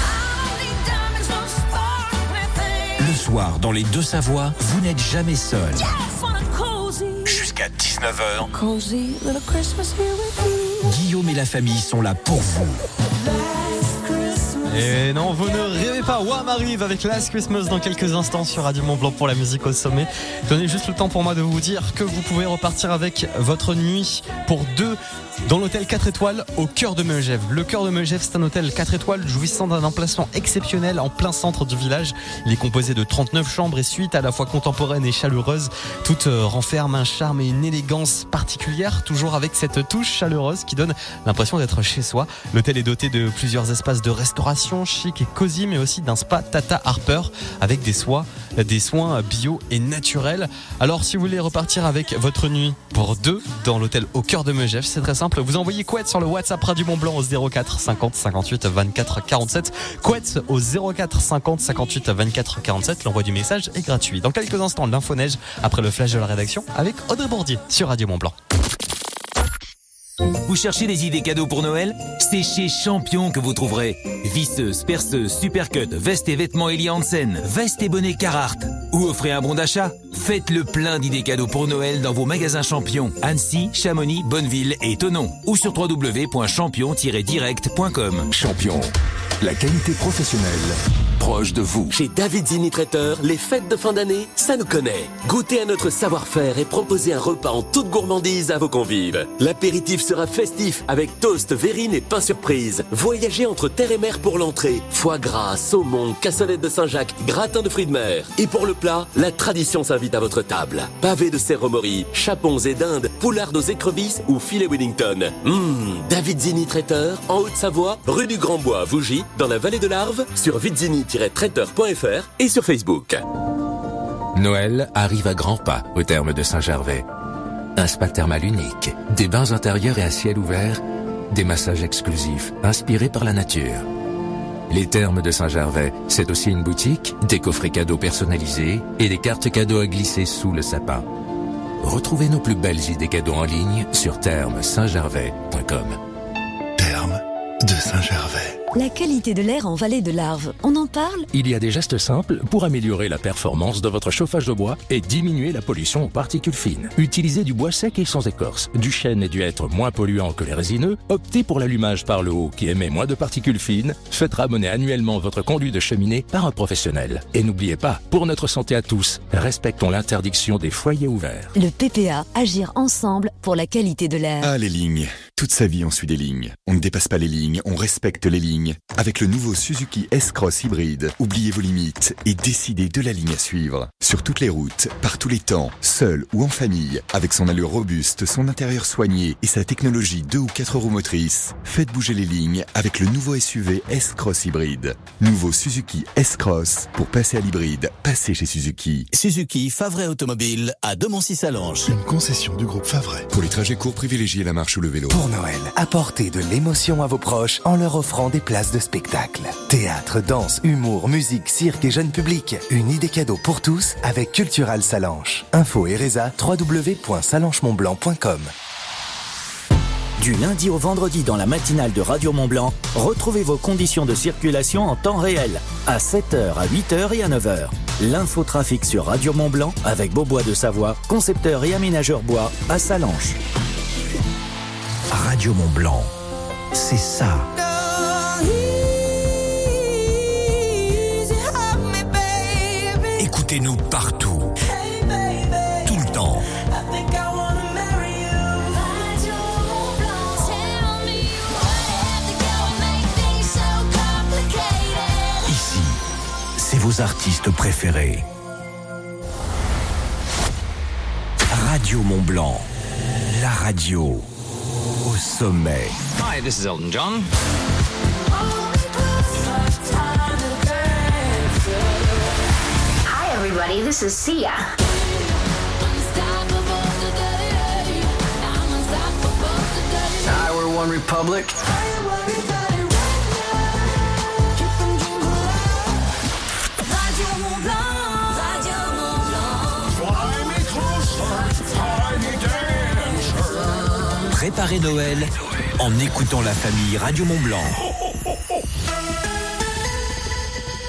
Speaker 7: Le soir, dans les Deux-Savoies, vous n'êtes jamais seul. Jusqu'à dix-neuf heures,
Speaker 8: Cozy little Christmas here with you.
Speaker 7: Guillaume et la famille sont là pour vous.
Speaker 8: Last Christmas
Speaker 1: Et non, vous ne rêvez pas. Wham arrive avec Last Christmas dans quelques instants sur Radio Mont Blanc pour la musique au sommet. Donnez juste le temps pour moi de vous dire que vous pouvez repartir avec votre nuit pour deux dans l'hôtel quatre étoiles au cœur de Megève. Le cœur de Megève, c'est un hôtel quatre étoiles jouissant d'un emplacement exceptionnel en plein centre du village. Il est composé de trente-neuf chambres et suites à la fois contemporaines et chaleureuses. Toutes renferment un charme et une élégance particulière, toujours avec cette touche chaleureuse qui donne l'impression d'être chez soi. L'hôtel est doté de plusieurs espaces de restauration chic et cosy, mais aussi d'un spa Tata Harper avec des soins, des soins bio et naturels. Alors si vous voulez repartir avec votre nuit pour deux dans l'hôtel au cœur de Megève, c'est très simple. Vous envoyez Couette sur le WhatsApp Radio Mont Blanc au zéro quatre cinquante cinquante-huit vingt-quatre quarante-sept. Couette au zéro quatre cinquante cinquante-huit vingt-quatre quarante-sept. L'envoi du message est gratuit. Dans quelques instants, l'info neige après le flash de la rédaction avec Audrey Bourdier sur Radio Mont Blanc.
Speaker 7: Vous cherchez des idées cadeaux pour Noël ? C'est chez Champion que vous trouverez. Visseuse, perceuse, supercut, vestes et vêtements Eli Hansen, vestes et bonnets Carhartt. Ou offrez un bon d'achat. Faites le plein d'idées cadeaux pour Noël dans vos magasins Champion. Annecy, Chamonix, Bonneville et Thonon. Ou sur w w w point champion tiret direct point com.
Speaker 3: Champion, la qualité professionnelle proche de vous.
Speaker 4: Chez David Zini Traiteur, les fêtes de fin d'année, ça nous connaît. Goûtez à notre savoir-faire et proposez un repas en toute gourmandise à vos convives. L'apéritif sera festif avec toast, verrine et pain surprise. Voyagez entre terre et mer pour l'entrée. Foie gras, saumon, cassolette de Saint-Jacques, gratin de fruits de mer. Et pour le plat, la tradition s'invite à votre table. Pavés de serre-morie, chapons et dindes, poulards aux écrevisses ou filet Wellington. Mmh, David Zini Traiteur, en Haute-Savoie, rue du Grand-Bois à Vougy, dans la vallée de l'Arve, sur vitzini tiret traiteur point f r et sur Facebook.
Speaker 3: Noël arrive à grands pas au terme de Saint-Gervais. Un spa thermal unique, des bains intérieurs et à ciel ouvert, des massages exclusifs inspirés par la nature. Les Thermes de Saint-Gervais, c'est aussi une boutique, des coffrets cadeaux personnalisés et des cartes cadeaux à glisser sous le sapin. Retrouvez nos plus belles idées cadeaux en ligne sur thermes saint gervais point com.
Speaker 5: Thermes de Saint-Gervais.
Speaker 9: La qualité de l'air en vallée de l'Arve, on en parle ?
Speaker 10: Il y a des gestes simples pour améliorer la performance de votre chauffage de bois et diminuer la pollution aux particules fines. Utilisez du bois sec et sans écorce, du chêne et du hêtre moins polluants que les résineux, optez pour l'allumage par le haut qui émet moins de particules fines, faites ramener annuellement votre conduit de cheminée par un professionnel. Et n'oubliez pas, pour notre santé à tous, respectons l'interdiction des foyers ouverts.
Speaker 9: Le P P A, agir ensemble pour la qualité de l'air.
Speaker 5: Ah, les lignes. Toute sa vie, on suit des lignes. On ne dépasse pas les lignes, on respecte les lignes. Avec le nouveau Suzuki S-Cross hybride, oubliez vos limites et décidez de la ligne à suivre. Sur toutes les routes, par tous les temps, seul ou en famille, avec son allure robuste, son intérieur soigné et sa technologie deux ou quatre roues motrices, faites bouger les lignes avec le nouveau S U V S-Cross hybride. Nouveau Suzuki S-Cross. Pour passer à l'hybride, passez chez Suzuki.
Speaker 11: Suzuki Favray Automobile à Demoncy-Salange.
Speaker 5: Une concession du groupe Favray. Pour les trajets courts, privilégiez la marche ou le vélo.
Speaker 27: Pour Noël, apportez de l'émotion à vos proches en leur offrant des places de spectacle. Théâtre, danse, humour, musique, cirque et jeune public. Une idée cadeau pour tous avec Cultural Salanches. Info et résa, w w w point salanches mont blanc point com.
Speaker 11: Du lundi au vendredi dans la matinale de Radio Mont Blanc, retrouvez vos conditions de circulation en temps réel. À sept heures, à huit heures et à neuf heures. L'infotrafic sur Radio Mont Blanc avec Beaubois de Savoie, concepteur et aménageur bois à Salanches.
Speaker 7: Radio Mont Blanc, c'est ça. Écoutez-nous partout, tout le temps. Ici, c'est vos artistes préférés. Radio Mont Blanc, la radio au sommet.
Speaker 28: Hi, this is Elton John.
Speaker 14: Hi everybody, this is Sia.
Speaker 28: Hi, we're One Republic.
Speaker 7: Préparez Noël en écoutant la famille Radio Mont Blanc.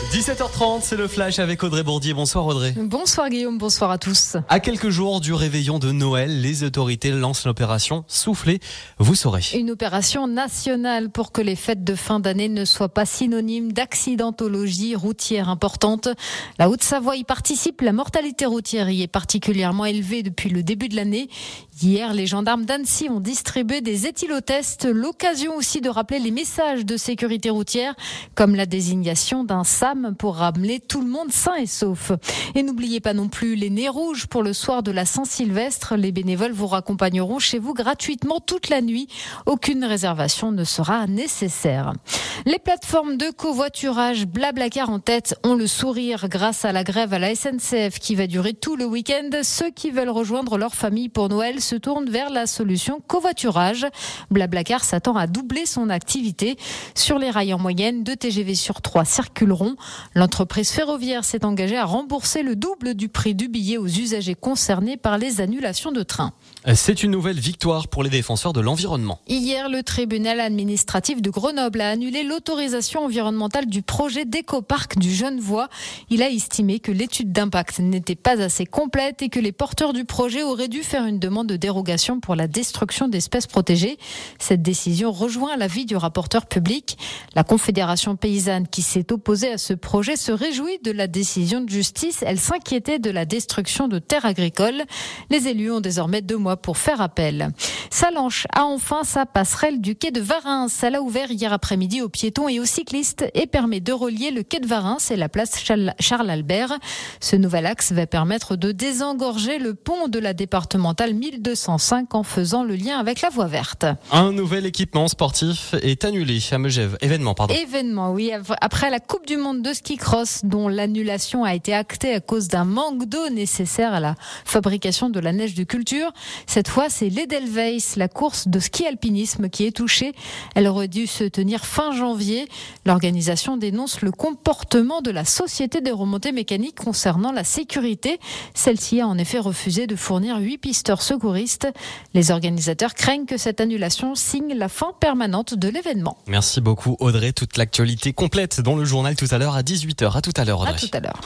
Speaker 1: dix-sept heures trente, c'est le Flash avec Audrey Bourdier. Bonsoir Audrey.
Speaker 12: Bonsoir Guillaume, bonsoir à tous.
Speaker 1: À quelques jours du réveillon de Noël, les autorités lancent l'opération Soufflez, vous saurez.
Speaker 12: Une opération nationale pour que les fêtes de fin d'année ne soient pas synonymes d'accidentologie routière importante. La Haute-Savoie y participe, la mortalité routière y est particulièrement élevée depuis le début de l'année. Hier, les gendarmes d'Annecy ont distribué des éthylotests, l'occasion aussi de rappeler les messages de sécurité routière, comme la désignation d'un S A M pour ramener tout le monde sain et sauf. Et n'oubliez pas non plus les nez rouges pour le soir de la Saint-Sylvestre. Les bénévoles vous raccompagneront chez vous gratuitement toute la nuit. Aucune réservation ne sera nécessaire. Les plateformes de covoiturage Blablacar en tête ont le sourire grâce à la grève à la S N C F qui va durer tout le week-end. Ceux qui veulent rejoindre leur famille pour Noël se tournent vers la solution covoiturage. Blablacar s'attend à doubler son activité. Sur les rails en moyenne, deux T G V sur trois circuleront. L'entreprise ferroviaire s'est engagée à rembourser le double du prix du billet aux usagers concernés par les annulations de train.
Speaker 1: C'est une nouvelle victoire pour les défenseurs de l'environnement.
Speaker 12: Hier, le tribunal administratif de Grenoble a annulé l'autorisation environnementale du projet d'écoparc du Genevois. Il a estimé que l'étude d'impact n'était pas assez complète et que les porteurs du projet auraient dû faire une demande de dérogation pour la destruction d'espèces protégées. Cette décision rejoint l'avis du rapporteur public. La Confédération paysanne qui s'est opposée à ce projet se réjouit de la décision de justice. Elle s'inquiétait de la destruction de terres agricoles. Les élus ont désormais deux mois pour faire appel. Salanches a enfin sa passerelle du quai de Varins. Elle a ouvert hier après-midi aux piétons et aux cyclistes et permet de relier le quai de Varins et la place Charles-Albert. Ce nouvel axe va permettre de désengorger le pont de la départementale mille deux cent cinq en faisant le lien avec la voie verte.
Speaker 1: Un nouvel équipement sportif est annulé à Megève. Événement, pardon.
Speaker 12: Événement, oui. Après la Coupe du Monde de ski cross, dont l'annulation a été actée à cause d'un manque d'eau nécessaire à la fabrication de la neige de culture, cette fois, c'est l'Edelweiss, la course de ski alpinisme, qui est touchée. Elle aurait dû se tenir fin janvier. L'organisation dénonce le comportement de la société des remontées mécaniques concernant la sécurité. Celle-ci a en effet refusé de fournir huit pisteurs secouristes. Les organisateurs craignent que cette annulation signe la fin permanente de l'événement.
Speaker 1: Merci beaucoup Audrey. Toute l'actualité complète dans le journal tout à l'heure à dix-huit heures. À tout à l'heure Audrey.
Speaker 12: À tout à l'heure.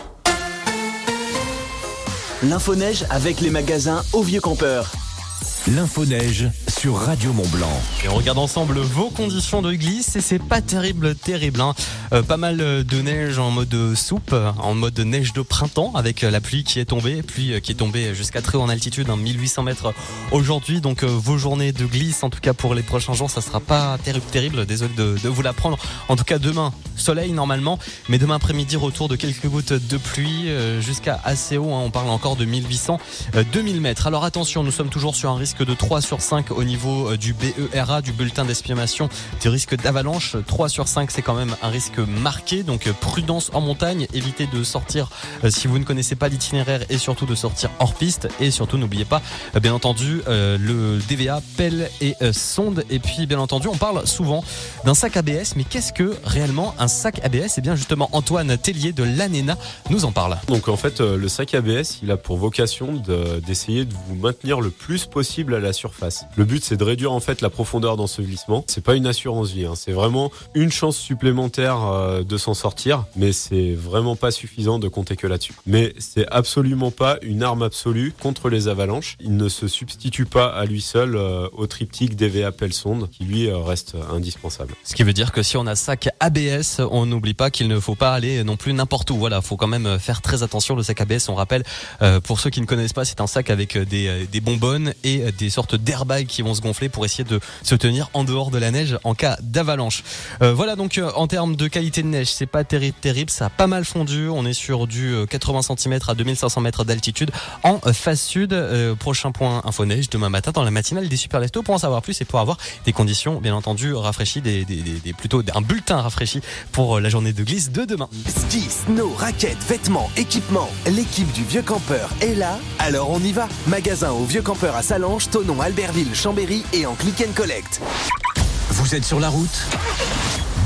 Speaker 13: L'info neige avec les magasins Au Vieux Campeur.
Speaker 15: L'info neige sur Radio Mont-Blanc.
Speaker 1: Et on regarde ensemble vos conditions de glisse et c'est pas terrible, terrible. Hein. Euh, pas mal de neige en mode soupe, en mode neige de printemps avec la pluie qui est tombée, pluie qui est tombée jusqu'à très haut en altitude, hein, mille huit cents mètres aujourd'hui. Donc euh, vos journées de glisse, en tout cas pour les prochains jours, ça sera pas terrible, terrible. Désolé de, de vous l'apprendre. En tout cas demain, soleil normalement, mais demain après-midi retour de quelques gouttes de pluie euh, jusqu'à assez haut. Hein, on parle encore de mille huit cents, euh, deux mille mètres. Alors attention, nous sommes toujours sur un risque de trois sur cinq au niveau du B E R A, du bulletin d'estimation du risque d'avalanche. Trois sur cinq, c'est quand même un risque marqué, donc prudence en montagne, évitez de sortir euh, si vous ne connaissez pas l'itinéraire et surtout de sortir hors piste et surtout n'oubliez pas euh, bien entendu euh, le D V A, pelle et euh, sonde. Et puis bien entendu on parle souvent d'un sac A B S, mais qu'est-ce que réellement un sac A B S? Et bien justement Antoine Tellier de l'ANENA nous en parle.
Speaker 16: Donc en fait euh, le sac A B S il a pour vocation de, d'essayer de vous maintenir le plus possible à la surface. Le but c'est de réduire en fait la profondeur d'ensevelissement. C'est pas une assurance vie, hein. C'est vraiment une chance supplémentaire euh, de s'en sortir, mais c'est vraiment pas suffisant de compter que là-dessus. Mais c'est absolument pas une arme absolue contre les avalanches. Il ne se substitue pas à lui seul euh, au triptyque D V A pelle sonde qui lui euh, reste indispensable.
Speaker 1: Ce qui veut dire que si on a sac A B S, on n'oublie pas qu'il ne faut pas aller non plus n'importe où. Voilà, faut quand même faire très attention. Le sac A B S, on rappelle, euh, pour ceux qui ne connaissent pas, c'est un sac avec des, des bonbonnes et des sortes d'airbags qui vont se gonfler pour essayer de se tenir en dehors de la neige en cas d'avalanche. Euh, voilà donc euh, en termes de qualité de neige, c'est pas terrible, terrible, ça a pas mal fondu. On est sur du euh, quatre-vingts centimètres à deux mille cinq cents mètres d'altitude en euh, face sud. Euh, prochain point info neige demain matin dans la matinale des Super Leftos pour en savoir plus et pour avoir des conditions bien entendu rafraîchies, des, des, des, des plutôt un bulletin rafraîchi pour euh, la journée de glisse de demain.
Speaker 15: Ski, snow, raquettes, vêtements, équipements. L'équipe du Vieux Campeur est là, alors on y va. Magasin Au Vieux Campeur à Salanches, Thonon, Albertville, Chambéry et en click and collect. Vous êtes sur la route ?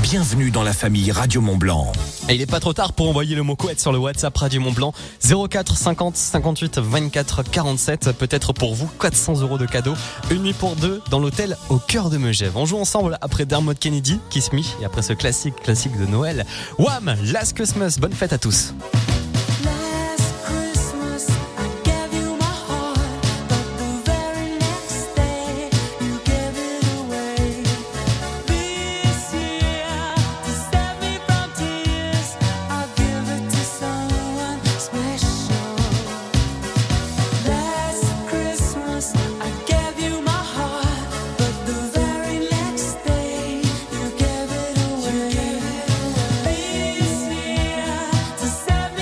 Speaker 2: bienvenue dans la famille Radio Mont-Blanc.
Speaker 1: Et il n'est pas trop tard pour envoyer le mot couette sur le WhatsApp Radio Mont-Blanc zéro quatre cinquante cinquante-huit vingt-quatre quarante-sept. Peut-être pour vous quatre cents euros de cadeaux. Une nuit pour deux dans l'hôtel au cœur de Megève. On joue ensemble après Dermot Kennedy, Kiss Me, et après ce classique classique de Noël. Wham! Last Christmas. Bonne fête à tous.
Speaker 8: Seven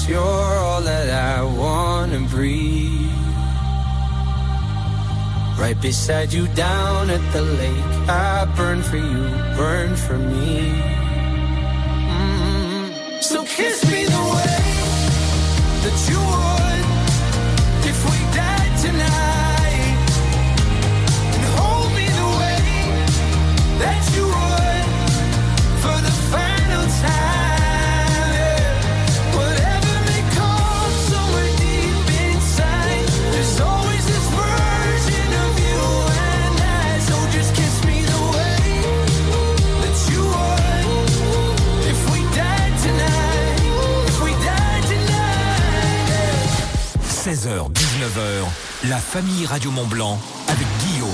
Speaker 6: you're all that I wanna breathe. Right beside you down at the lake, I burn for you, burn for me. Mm-hmm. So kiss me the way that you would if we died tonight, and hold me the way that you would for the final time. Yeah. Whatever may come somewhere deep inside, there's always this version of you and I. So just kiss me the way that you would if we died tonight, if we died tonight. Yeah.
Speaker 2: seize heures, dix-neuf heures, la famille Radio Mont-Blanc avec Guillaume.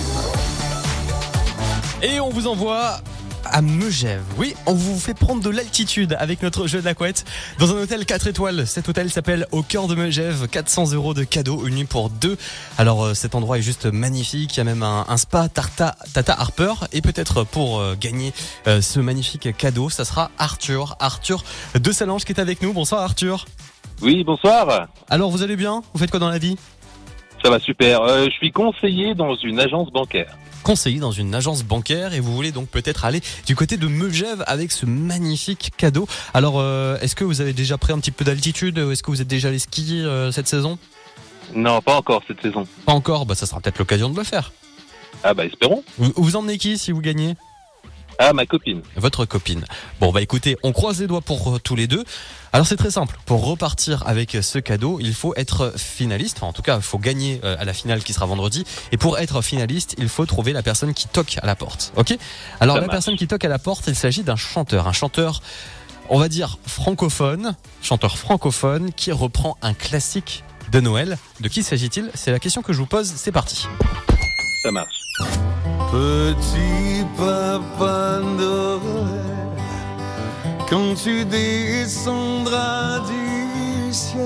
Speaker 1: Et on vous envoie à Megève. Oui, on vous fait prendre de l'altitude avec notre jeu de la couette dans un hôtel quatre étoiles. Cet hôtel s'appelle Au cœur de Megève. quatre cents euros de cadeau, une nuit pour deux. Alors euh, cet endroit est juste magnifique. Il y a même un, un spa Tata, Tata Harper. Et peut-être pour euh, gagner euh, ce magnifique cadeau, ça sera Arthur. Arthur de Salange qui est avec nous. Bonsoir Arthur.
Speaker 17: Oui, bonsoir.
Speaker 1: Alors vous allez bien? Vous faites quoi dans la vie?
Speaker 17: Ça va super. Euh, je suis conseiller dans une agence bancaire.
Speaker 1: Conseiller dans une agence bancaire et vous voulez donc peut-être aller du côté de Megève avec ce magnifique cadeau. Alors euh, est-ce que vous avez déjà pris un petit peu d'altitude? Est-ce que vous êtes déjà allé skier euh, cette saison?
Speaker 17: Non, pas encore cette saison.
Speaker 1: Pas encore, bah ça sera peut-être l'occasion de le faire.
Speaker 17: Ah bah espérons.
Speaker 1: Vous, vous emmenez qui si vous gagnez?
Speaker 17: Ah, ma copine.
Speaker 1: Votre copine. Bon bah écoutez, on croise les doigts pour euh, tous les deux. Alors c'est très simple, pour repartir avec ce cadeau, il faut être finaliste, enfin en tout cas il faut gagner euh, à la finale qui sera vendredi, et pour être finaliste, il faut trouver la personne qui toque à la porte, ok? Alors
Speaker 17: Ça
Speaker 1: la
Speaker 17: marche.
Speaker 1: personne qui toque à la porte, il s'agit d'un chanteur, un chanteur, on va dire francophone, chanteur francophone qui reprend un classique de Noël. De qui s'agit-il? C'est la question que je vous pose, c'est parti.
Speaker 17: Ça marche.
Speaker 6: Petit papa Noël, quand tu descendras du ciel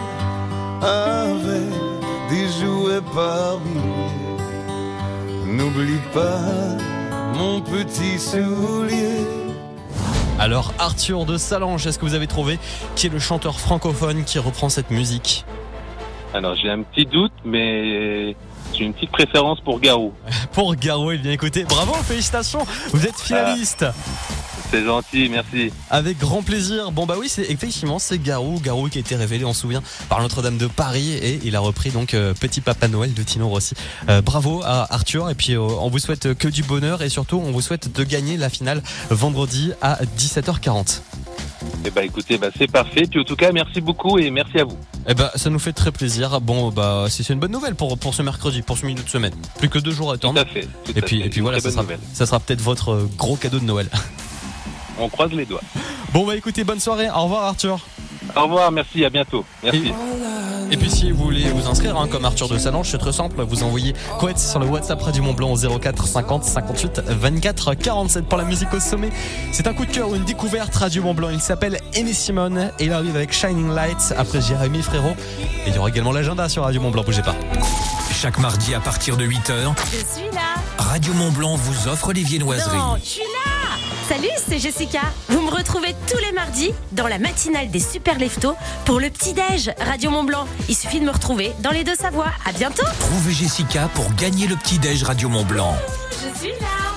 Speaker 6: avec des jouets par milliers, n'oublie pas mon petit soulier.
Speaker 1: Alors Arthur de Salange, est-ce que vous avez trouvé qui est le chanteur francophone qui reprend cette musique?
Speaker 17: Alors j'ai un petit doute, mais j'ai une petite préférence pour Garou.
Speaker 1: Pour Garou, eh bien écoutez, bravo, félicitations, vous êtes finaliste.
Speaker 17: Ah, c'est gentil, merci.
Speaker 1: Avec grand plaisir. Bon bah oui, c'est effectivement c'est Garou, Garou qui a été révélé, on se souvient, par Notre-Dame de Paris, et il a repris donc euh, Petit Papa Noël de Tino Rossi. Euh, bravo à Arthur, et puis euh, on vous souhaite que du bonheur, et surtout on vous souhaite de gagner la finale vendredi à dix-sept heures quarante.
Speaker 17: Eh bah écoutez, bah c'est parfait. Puis en tout cas, merci beaucoup et merci à vous.
Speaker 1: Eh ben, ça nous fait très plaisir. Bon, bah, c'est une bonne nouvelle pour pour ce mercredi, pour ce milieu de semaine. Plus que deux jours à attendre.
Speaker 17: Tout à fait. Tout
Speaker 1: et
Speaker 17: à
Speaker 1: puis
Speaker 17: fait.
Speaker 1: et puis voilà, ça sera, ça sera peut-être votre euh, gros cadeau de Noël.
Speaker 17: On croise les doigts.
Speaker 1: Bon bah écoutez, bonne soirée. Au revoir Arthur.
Speaker 17: Au revoir, merci, à bientôt. Merci.
Speaker 1: Et, et puis si vous voulez vous inscrire, hein, comme Arthur de Salange, c'est très simple. Vous envoyez Coët sur le WhatsApp Radio Mont Blanc au zéro quatre cinquante cinquante-huit vingt-quatre quarante-sept pour la musique au sommet. C'est un coup de cœur ou une découverte Radio Mont Blanc. Il s'appelle Aimé Simone et il arrive avec Shining Lights après Jérémy Frérot. Et il y aura également l'agenda sur Radio Mont Blanc. Bougez pas.
Speaker 2: Chaque mardi à partir de huit heures,
Speaker 18: Je suis là.
Speaker 2: Radio Mont-Blanc vous offre les viennoiseries.
Speaker 18: Non, je suis là. Salut, c'est Jessica. Vous me retrouvez tous les mardis dans la matinale des Super Leftos pour le petit-déj Radio Mont-Blanc. Il suffit de me retrouver dans les Deux-Savoies. À bientôt.
Speaker 2: Trouvez Jessica pour gagner le petit-déj Radio Mont-Blanc.
Speaker 18: Je suis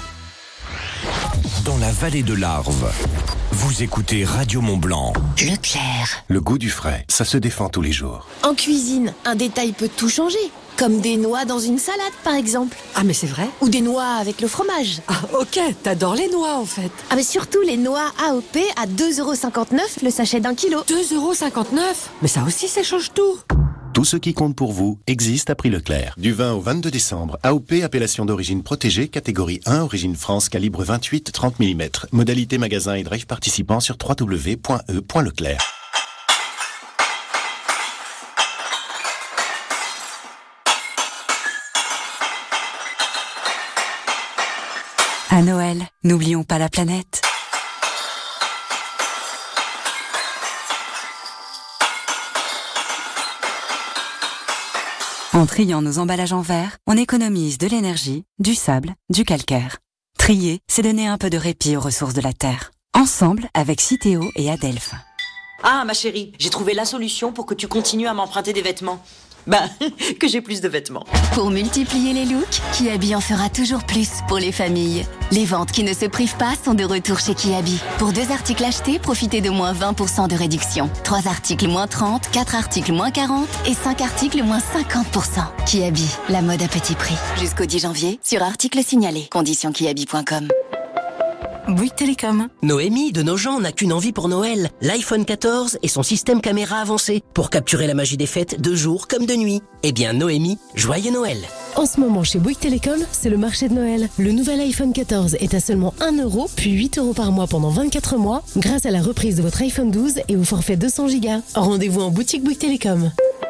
Speaker 18: là.
Speaker 2: Dans la vallée de l'Arve, vous écoutez Radio Mont-Blanc.
Speaker 26: Leclerc.
Speaker 27: Le goût du frais, ça se défend tous les jours.
Speaker 19: En cuisine, un détail peut tout changer. Comme des noix dans une salade, par exemple.
Speaker 20: Ah, mais c'est vrai?
Speaker 19: Ou des noix avec le fromage.
Speaker 20: Ah, ok, t'adores les noix, en fait.
Speaker 19: Ah, mais surtout les noix A O P à deux euros cinquante-neuf le sachet d'un kilo.
Speaker 20: deux euros cinquante-neuf? Mais ça aussi, ça change tout.
Speaker 27: Tout ce qui compte pour vous existe à prix Leclerc. Du vingt au vingt-deux décembre, A O P, appellation d'origine protégée, catégorie un, origine France, calibre vingt-huit trente millimètres. Modalité magasin et drive participant sur w w w point e point leclerc.
Speaker 21: À Noël, n'oublions pas la planète. En triant nos emballages en verre, on économise de l'énergie, du sable, du calcaire. Trier, c'est donner un peu de répit aux ressources de la Terre. Ensemble avec Citeo et Adelphes.
Speaker 3: Ah, ma chérie, j'ai trouvé la solution pour que tu continues à m'emprunter des vêtements. Bah, que j'ai plus de vêtements.
Speaker 4: Pour multiplier les looks, Kiabi en fera toujours plus pour les familles. Les ventes qui ne se privent pas sont de retour chez Kiabi. Pour deux articles achetés, profitez de moins vingt pour cent de réduction. Trois articles moins trente, quatre articles moins quarante et cinq articles moins cinquante pour cent. Kiabi, la mode à petit prix. Jusqu'au dix janvier, sur articles signalés. Conditions kiabi point com.
Speaker 9: Bouygues Télécom.
Speaker 10: Noémie, de nos gens, n'a qu'une envie pour Noël. L'iPhone quatorze et son système caméra avancé pour capturer la magie des fêtes de jour comme de nuit. Eh bien, Noémie, joyeux Noël.
Speaker 22: En ce moment, chez Bouygues Télécom, c'est le marché de Noël. Le nouvel iPhone quatorze est à seulement un euro, puis huit euros par mois pendant vingt-quatre mois, grâce à la reprise de votre iPhone douze et au forfait deux cents gigas. Rendez-vous en boutique Bouygues Télécom.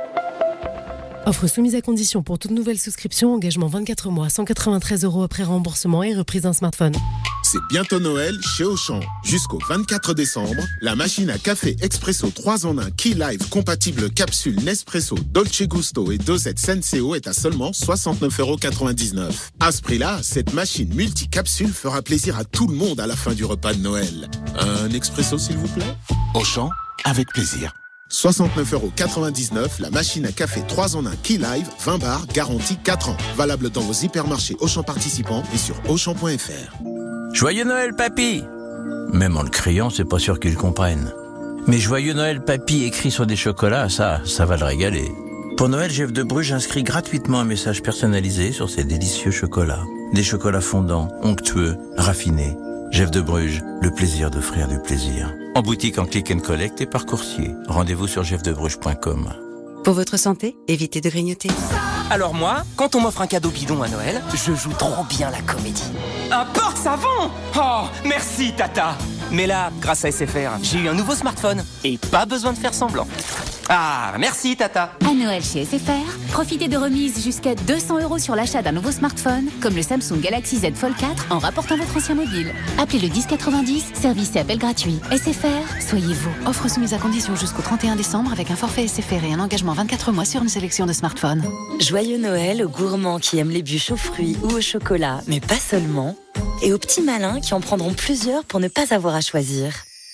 Speaker 22: Offre soumise à condition pour toute nouvelle souscription, engagement vingt-quatre mois, cent quatre-vingt-treize euros après remboursement et reprise d'un smartphone.
Speaker 23: C'est bientôt Noël chez Auchan. Jusqu'au vingt-quatre décembre, la machine à café Expresso trois en un Key Live compatible capsule Nespresso, Dolce Gusto et dosette Senseo est à seulement soixante-neuf euros quatre-vingt-dix-neuf. À ce prix-là, cette machine multi-capsule fera plaisir à tout le monde à la fin du repas de Noël. Un expresso s'il vous plaît ? Auchan, avec plaisir. soixante-neuf euros quatre-vingt-dix-neuf, la machine à café trois en un Key Live, vingt bars, garantie quatre ans. Valable dans vos hypermarchés Auchan participants et sur auchan point f r.
Speaker 24: Joyeux Noël, papy! Même en le criant, c'est pas sûr qu'ils comprennent. Mais Joyeux Noël, papy, écrit sur des chocolats, ça, ça va le régaler. Pour Noël, Jeff de Bruges inscrit gratuitement un message personnalisé sur ces délicieux chocolats. Des chocolats fondants, onctueux, raffinés. Jeff de Bruges, le plaisir d'offrir du plaisir. En boutique, en click and collect et par coursier. Rendez-vous sur jeff de bruges point com.
Speaker 21: Pour votre santé, évitez de grignoter.
Speaker 3: Alors moi, quand on m'offre un cadeau bidon à Noël, je joue trop bien la comédie. Un porte-savon! Oh, merci Tata! Mais là, grâce à S F R, j'ai eu un nouveau smartphone et pas besoin de faire semblant. Ah, merci Tata!
Speaker 4: À Noël chez S F R, profitez de remises jusqu'à deux cents euros sur l'achat d'un nouveau smartphone, comme le Samsung Galaxy Z Fold quatre en rapportant votre ancien mobile. Appelez le dix quatre-vingt-dix, service et appel gratuit. S F R, soyez vous. Offre soumise à condition jusqu'au trente et un décembre avec un forfait S F R et un engagement vingt-quatre mois sur une sélection de smartphones.
Speaker 26: Joyeux Noël aux gourmands qui aiment les bûches aux fruits ou au chocolat, mais pas seulement. Et aux petits malins qui en prendront plusieurs pour ne pas avoir à choisir.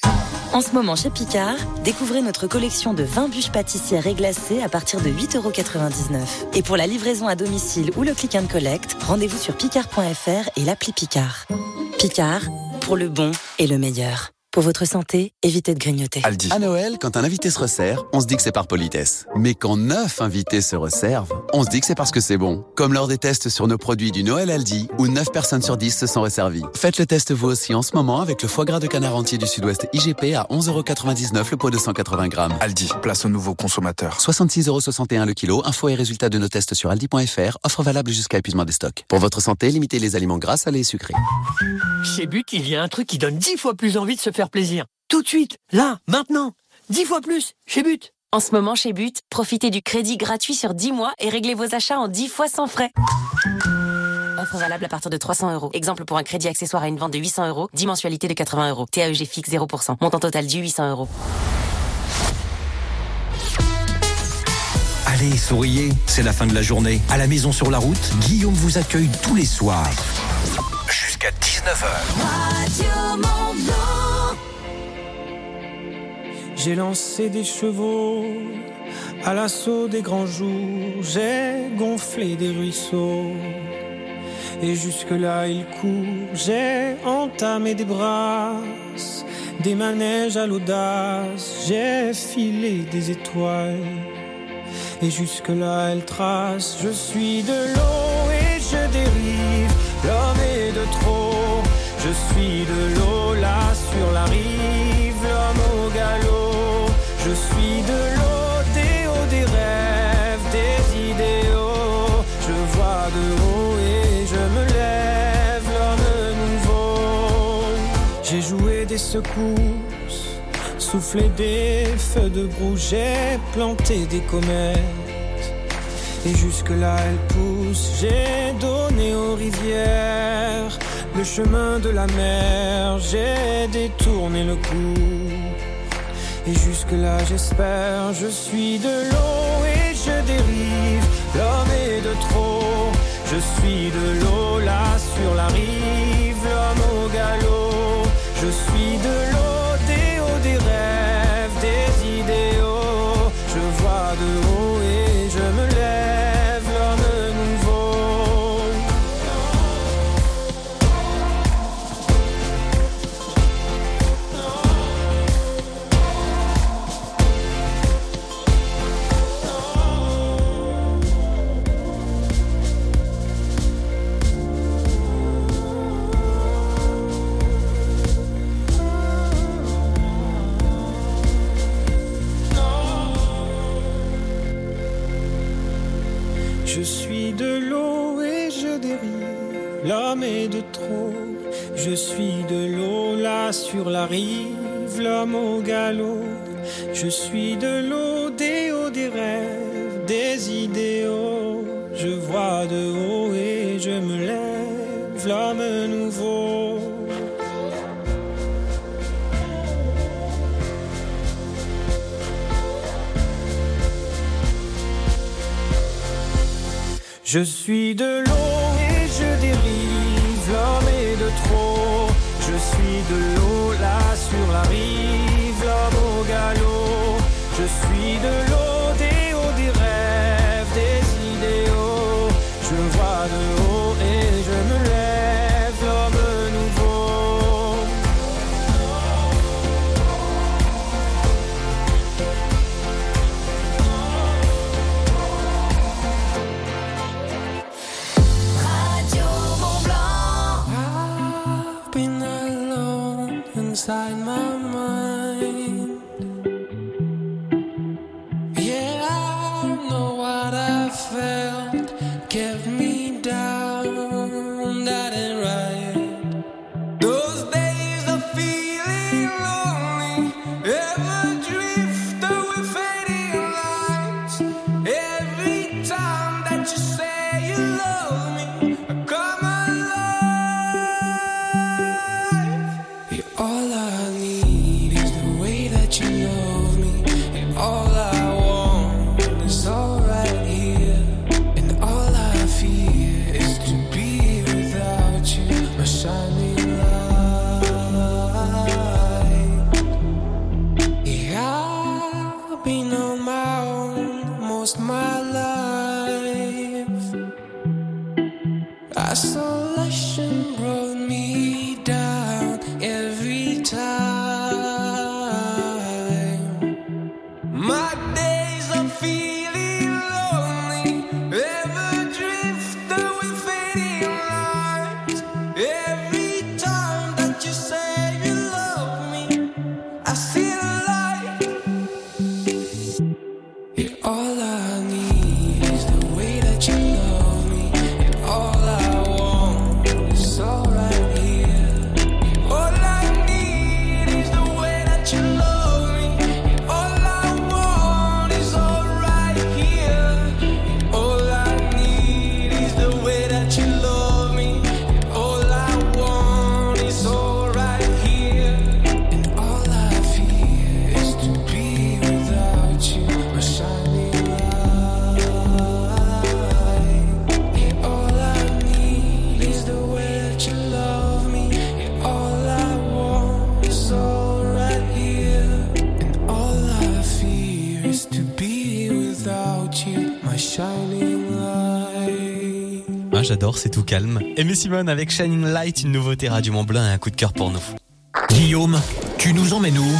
Speaker 26: En ce moment, chez Picard, découvrez notre collection de vingt bûches pâtissières et glacées à partir de huit euros quatre-vingt-dix-neuf. Et pour la livraison à domicile ou le click and collect, rendez-vous sur picard point f r et l'appli Picard. Picard, pour le bon et le meilleur. Pour votre santé, évitez de grignoter.
Speaker 25: Aldi. À Noël, quand un invité se resserre, on se dit que c'est par politesse. Mais quand neuf invités se resservent, on se dit que c'est parce que c'est bon. Comme lors des tests sur nos produits du Noël Aldi, où neuf personnes sur dix se sont resservies. Faites le test vous aussi en ce moment avec le foie gras de canard entier du Sud-Ouest I G P à onze euros quatre-vingt-dix-neuf le pot de cent quatre-vingts grammes.
Speaker 29: Aldi, place aux nouveaux consommateurs.
Speaker 25: soixante-six euros soixante et un le kilo. Infos et résultats de nos tests sur aldi point f r. Offre valable jusqu'à épuisement des stocks. Pour votre santé, limitez les aliments gras, salés et sucrés.
Speaker 30: Chez But, il y a un truc qui donne dix fois plus envie de se faire plaisir. Tout de suite, là, maintenant, dix fois plus, chez But.
Speaker 26: En ce moment, chez But, profitez du crédit gratuit sur dix mois et réglez vos achats en dix fois sans frais. Offre valable à partir de trois cents euros. Exemple pour un crédit accessoire à une vente de huit cents euros, dix mensualités de quatre-vingts euros. T A E G fixe zéro pour cent. Montant total dû huit cents euros.
Speaker 2: Allez, souriez, c'est la fin de la journée. À la maison sur la route, Guillaume vous accueille tous les soirs. Jusqu'à dix-neuf heures.
Speaker 6: Radio Mont-Blanc.
Speaker 31: J'ai lancé des chevaux à l'assaut des grands jours. J'ai gonflé des ruisseaux et jusque-là ils courent. J'ai entamé des brasses, des manèges à l'audace. J'ai filé des étoiles et jusque-là elles tracent. Je suis de l'eau et je dérive. L'homme est de trop. Je suis de l'eau là sur la rive. L'homme au galop. Je suis de l'eau, des hauts, des rêves, des idéaux. Je vois de haut et je me lève, l'homme nouveau. J'ai joué des secousses, soufflé des feux de proue. J'ai planté des comètes et jusque-là elles poussent. J'ai donné aux rivières le chemin de la mer. J'ai détourné le cours et jusque-là j'espère. Je suis de l'eau et je dérive. L'homme est de trop. Je suis de l'eau là sur la rive. L'homme au galop. Je suis de l'eau, des hauts, des rêves, des l'homme est de trop. Je suis de l'eau là sur la rive, l'homme au galop. Je suis de l'eau, des hauts, des rêves, des idéaux. Je vois de haut et je me lève, l'homme nouveau. Je suis de l'eau et je dérive, l'homme est de trop. Je suis de l'eau là sur la rive, l'homme au galop. Je suis de l'eau, des hauts, des rêves, des idéaux. Je vois de haut et je me lève, l'homme nouveau.
Speaker 6: Radio Mont Blanc.
Speaker 31: I've been alone inside my mind. Yeah, I know what I felt kept me down. That ain't right. Those days of feeling lonely, ever drift away fading lights. Every time that you say you love me, I come alive. Yeah, all I need is the way that you love me, and all I want is all right here, and all I fear is to be without you, my shining light. Yeah, I've been on my own most my life. Isolation brought me down every time. My days of feeling lonely, ever drift away fading lights. Every time that you say you love me, I see the light. Yeah, all I need is the way that you love me, and all I want is all right here. All I need is the way that you love me, and all I want is all right here. All I need is the way that you love me, and all I want is all right here. And all I fear is to be without you, my shining light. And all I need is the way that you love me, and all I want is all right here. And all I fear is to be without you, my shining light.
Speaker 1: Ah, j'adore, c'est tout calme. Aimé Simone avec Shining Light, une nouveauté Radio Mont Blanc et un coup de cœur pour nous.
Speaker 2: Guillaume, tu nous emmènes où?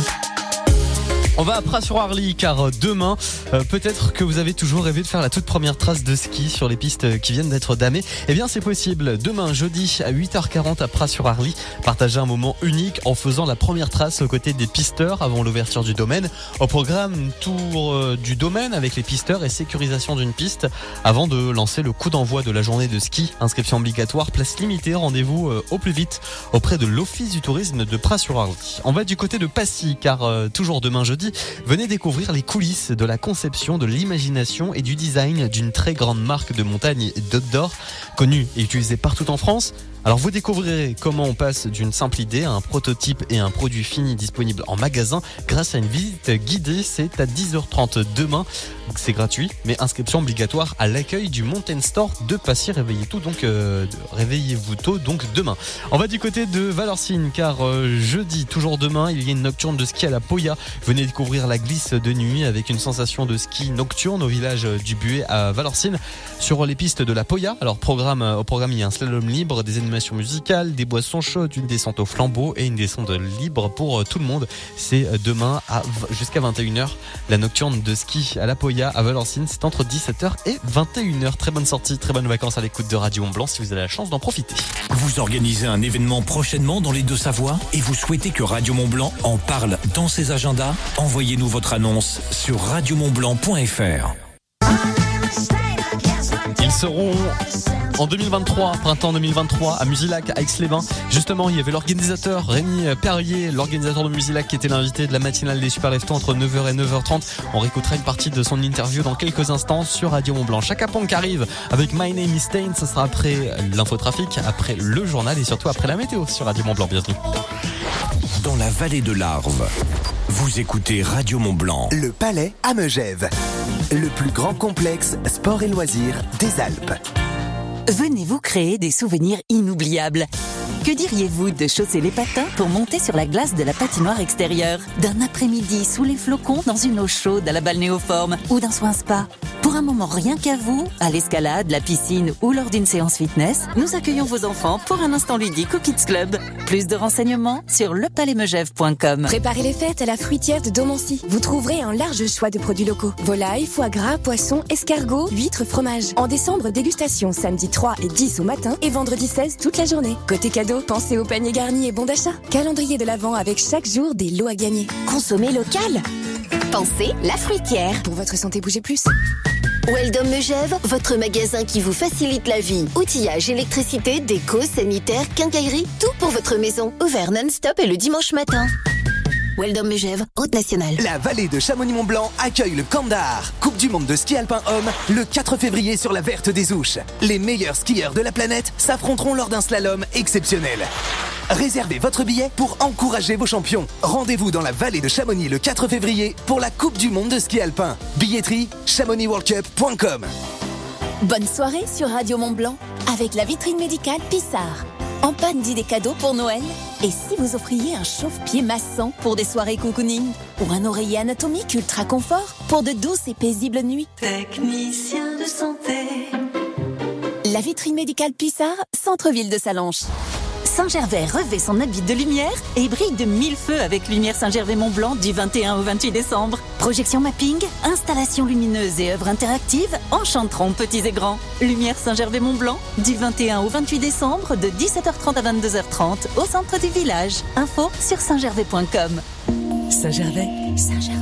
Speaker 1: On va à Pras-sur-Arly car demain, euh, peut-être que vous avez toujours rêvé de faire la toute première trace de ski sur les pistes qui viennent d'être damées. Eh bien, c'est possible. Demain, jeudi, à huit heures quarante à Pras-sur-Arly, partagez un moment unique en faisant la première trace aux côtés des pisteurs avant l'ouverture du domaine. Au programme, tour euh, du domaine avec les pisteurs et sécurisation d'une piste avant de lancer le coup d'envoi de la journée de ski. Inscription obligatoire, place limitée, rendez-vous euh, au plus vite auprès de l'Office du tourisme de Pras-sur-Arly. On va du côté de Passy car euh, toujours demain jeudi, venez découvrir les coulisses de la conception, de l'imagination et du design d'une très grande marque de montagne d'outdoor connue et utilisée partout en France. Alors vous découvrirez comment on passe d'une simple idée à un prototype et un produit fini disponible en magasin grâce à une visite guidée. C'est à dix heures trente demain. C'est gratuit, mais inscription obligatoire à l'accueil du Mountain Store de Passy. Réveillez tout donc, euh, réveillez-vous tôt donc demain. On va du côté de Valorcine car euh, jeudi, toujours demain, il y a une nocturne de ski à la Poya. Venez découvrir la glisse de nuit avec une sensation de ski nocturne au village du Buet à Valorcine sur les pistes de la Poya. Alors programme, au programme, il y a un slalom libre, des animations musicales, des boissons chaudes, une descente au flambeau et une descente libre pour tout le monde. C'est demain à jusqu'à vingt et une heures. La nocturne de ski à la Poya à Valorcine, c'est entre dix-sept heures et vingt et une heures. Très bonne sortie, très bonnes vacances à l'écoute de Radio Mont Blanc si vous avez la chance d'en profiter.
Speaker 2: Vous organisez un événement prochainement dans les Deux-Savoies et vous souhaitez que Radio Mont Blanc en parle dans ses agendas? Envoyez-nous votre annonce sur radio mont blanc point f r.
Speaker 1: Ils seront en deux mille vingt-trois, printemps deux mille vingt-trois, à Musilac, à Aix-les-Bains. Justement, il y avait l'organisateur Rémi Perrier, l'organisateur de Musilac, qui était l'invité de la matinale des Super Leftos entre neuf heures et neuf heures trente. On réécoutera une partie de son interview dans quelques instants sur Radio Mont-Blanc. Chaka Ponk arrive avec My Name is Stain. Ça sera après l'infotrafic, après le journal et surtout après la météo sur Radio Mont-Blanc. Bienvenue.
Speaker 2: Dans la vallée de l'Arve, vous écoutez Radio Mont-Blanc.
Speaker 27: Le Palais à Megève, le plus grand complexe sport et loisirs des Alpes.
Speaker 26: Venez vous créer des souvenirs inoubliables. Que diriez-vous de chausser les patins pour monter sur la glace de la patinoire extérieure, d'un après-midi sous les flocons dans une eau chaude à la balnéoforme ou d'un soin spa? Pour un moment rien qu'à vous, à l'escalade, la piscine ou lors d'une séance fitness, nous accueillons vos enfants pour un instant ludique au Kids Club. Plus de renseignements sur le palais megève point com.
Speaker 5: Préparez les fêtes à la fruitière de Domancy. Vous trouverez un large choix de produits locaux. Volailles, foie gras, poissons, escargots, huîtres, fromage. En décembre, dégustation samedi trois et dix au matin et vendredi seize toute la journée. Côté cadeau, pensez au panier garni et bon d'achat. Calendrier de l'Avent avec chaque jour des lots à gagner.
Speaker 19: Consommez local. Pensez la fruitière.
Speaker 5: Pour votre santé, bougez plus.
Speaker 19: Weldom Megève, votre magasin qui vous facilite la vie. Outillage, électricité, déco, sanitaire, quincaillerie, tout pour votre maison. Ouvert non-stop et le dimanche matin. Weldom Megève, Route nationale.
Speaker 27: La vallée de Chamonix-Mont-Blanc accueille le Kandahar, Coupe du monde de ski alpin homme, le quatre février sur la Verte des Ouches. Les meilleurs skieurs de la planète s'affronteront lors d'un slalom exceptionnel. Réservez votre billet pour encourager vos champions. Rendez-vous dans la vallée de Chamonix le quatre février pour la Coupe du monde de ski alpin. Billetterie chamonix world cup point com.
Speaker 5: Bonne soirée sur Radio Mont-Blanc avec la vitrine médicale Pissard. En panne d'idées cadeaux pour Noël? Et si vous offriez un chauffe-pied massant pour des soirées cocooning? Ou un oreiller anatomique ultra confort pour de douces et paisibles nuits?
Speaker 6: Technicien de santé.
Speaker 5: La vitrine médicale Pissard, centre-ville de Sallanches.
Speaker 26: Saint-Gervais revêt son habit de lumière et brille de mille feux avec Lumière Saint-Gervais-Mont-Blanc du vingt et un au vingt-huit décembre. Projection mapping, installation lumineuse et œuvres interactives enchanteront petits et grands. Lumière Saint-Gervais-Mont-Blanc du vingt et un au vingt-huit décembre de dix-sept heures trente à vingt-deux heures trente au centre du village. Info sur saint gervais point com.
Speaker 20: Saint-Gervais.
Speaker 5: Saint-Gervais.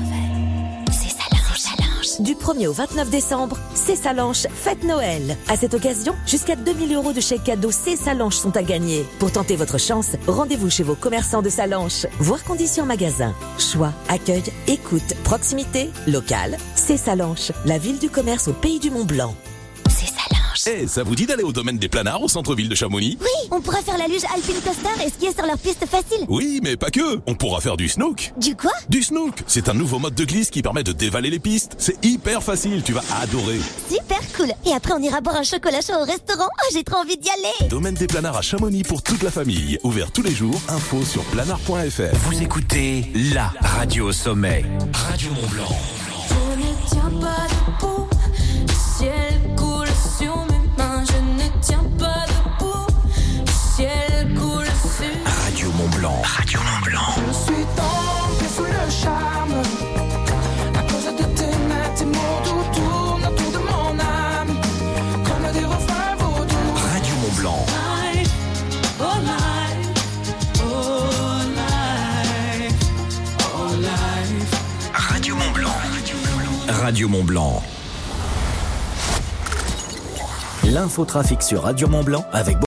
Speaker 20: Du premier au vingt-neuf décembre, c'est Sallanches Fête Noël. À cette occasion, jusqu'à deux mille euros de chèques cadeaux C'est Sallanches sont à gagner. Pour tenter votre chance, rendez-vous chez vos commerçants de Sallanches. Voir conditions magasin. Choix, accueil, écoute, proximité, local. C'est Sallanches, la ville du commerce au pays du Mont-Blanc.
Speaker 7: Eh, hey, ça vous dit d'aller au domaine des planards au centre-ville de Chamonix?
Speaker 8: Oui, on pourra faire la luge Alpine Coaster et skier sur leur piste facile.
Speaker 7: Oui, mais pas que. On pourra faire du snook.
Speaker 8: Du quoi?
Speaker 7: Du snook. C'est un nouveau mode de glisse qui permet de dévaler les pistes. C'est hyper facile, tu vas adorer.
Speaker 8: Super cool. Et après, on ira boire un chocolat chaud au restaurant. Oh, j'ai trop envie d'y aller.
Speaker 7: Domaine des planards à Chamonix pour toute la famille. Ouvert tous les jours. Info sur planard point f r.
Speaker 2: Vous écoutez la radio au sommet. Radio Mont-Blanc.
Speaker 6: Je ne tiens pas debout. Le ciel coule sur mes mains. Je ne tiens pas debout. Le ciel coule sur.
Speaker 2: Radio Mont-Blanc. Radio Mont-Blanc.
Speaker 6: Je suis tombé sous le charme. À cause de tes mains, tes mots tout tournent autour de mon âme. Comme des refrains vaudous.
Speaker 2: Radio Mont-Blanc.
Speaker 6: Life, oh life, oh life, oh life.
Speaker 2: Radio Mont-Blanc. Radio Mont-Blanc.
Speaker 11: L'infotrafic sur Radio Mont-Blanc avec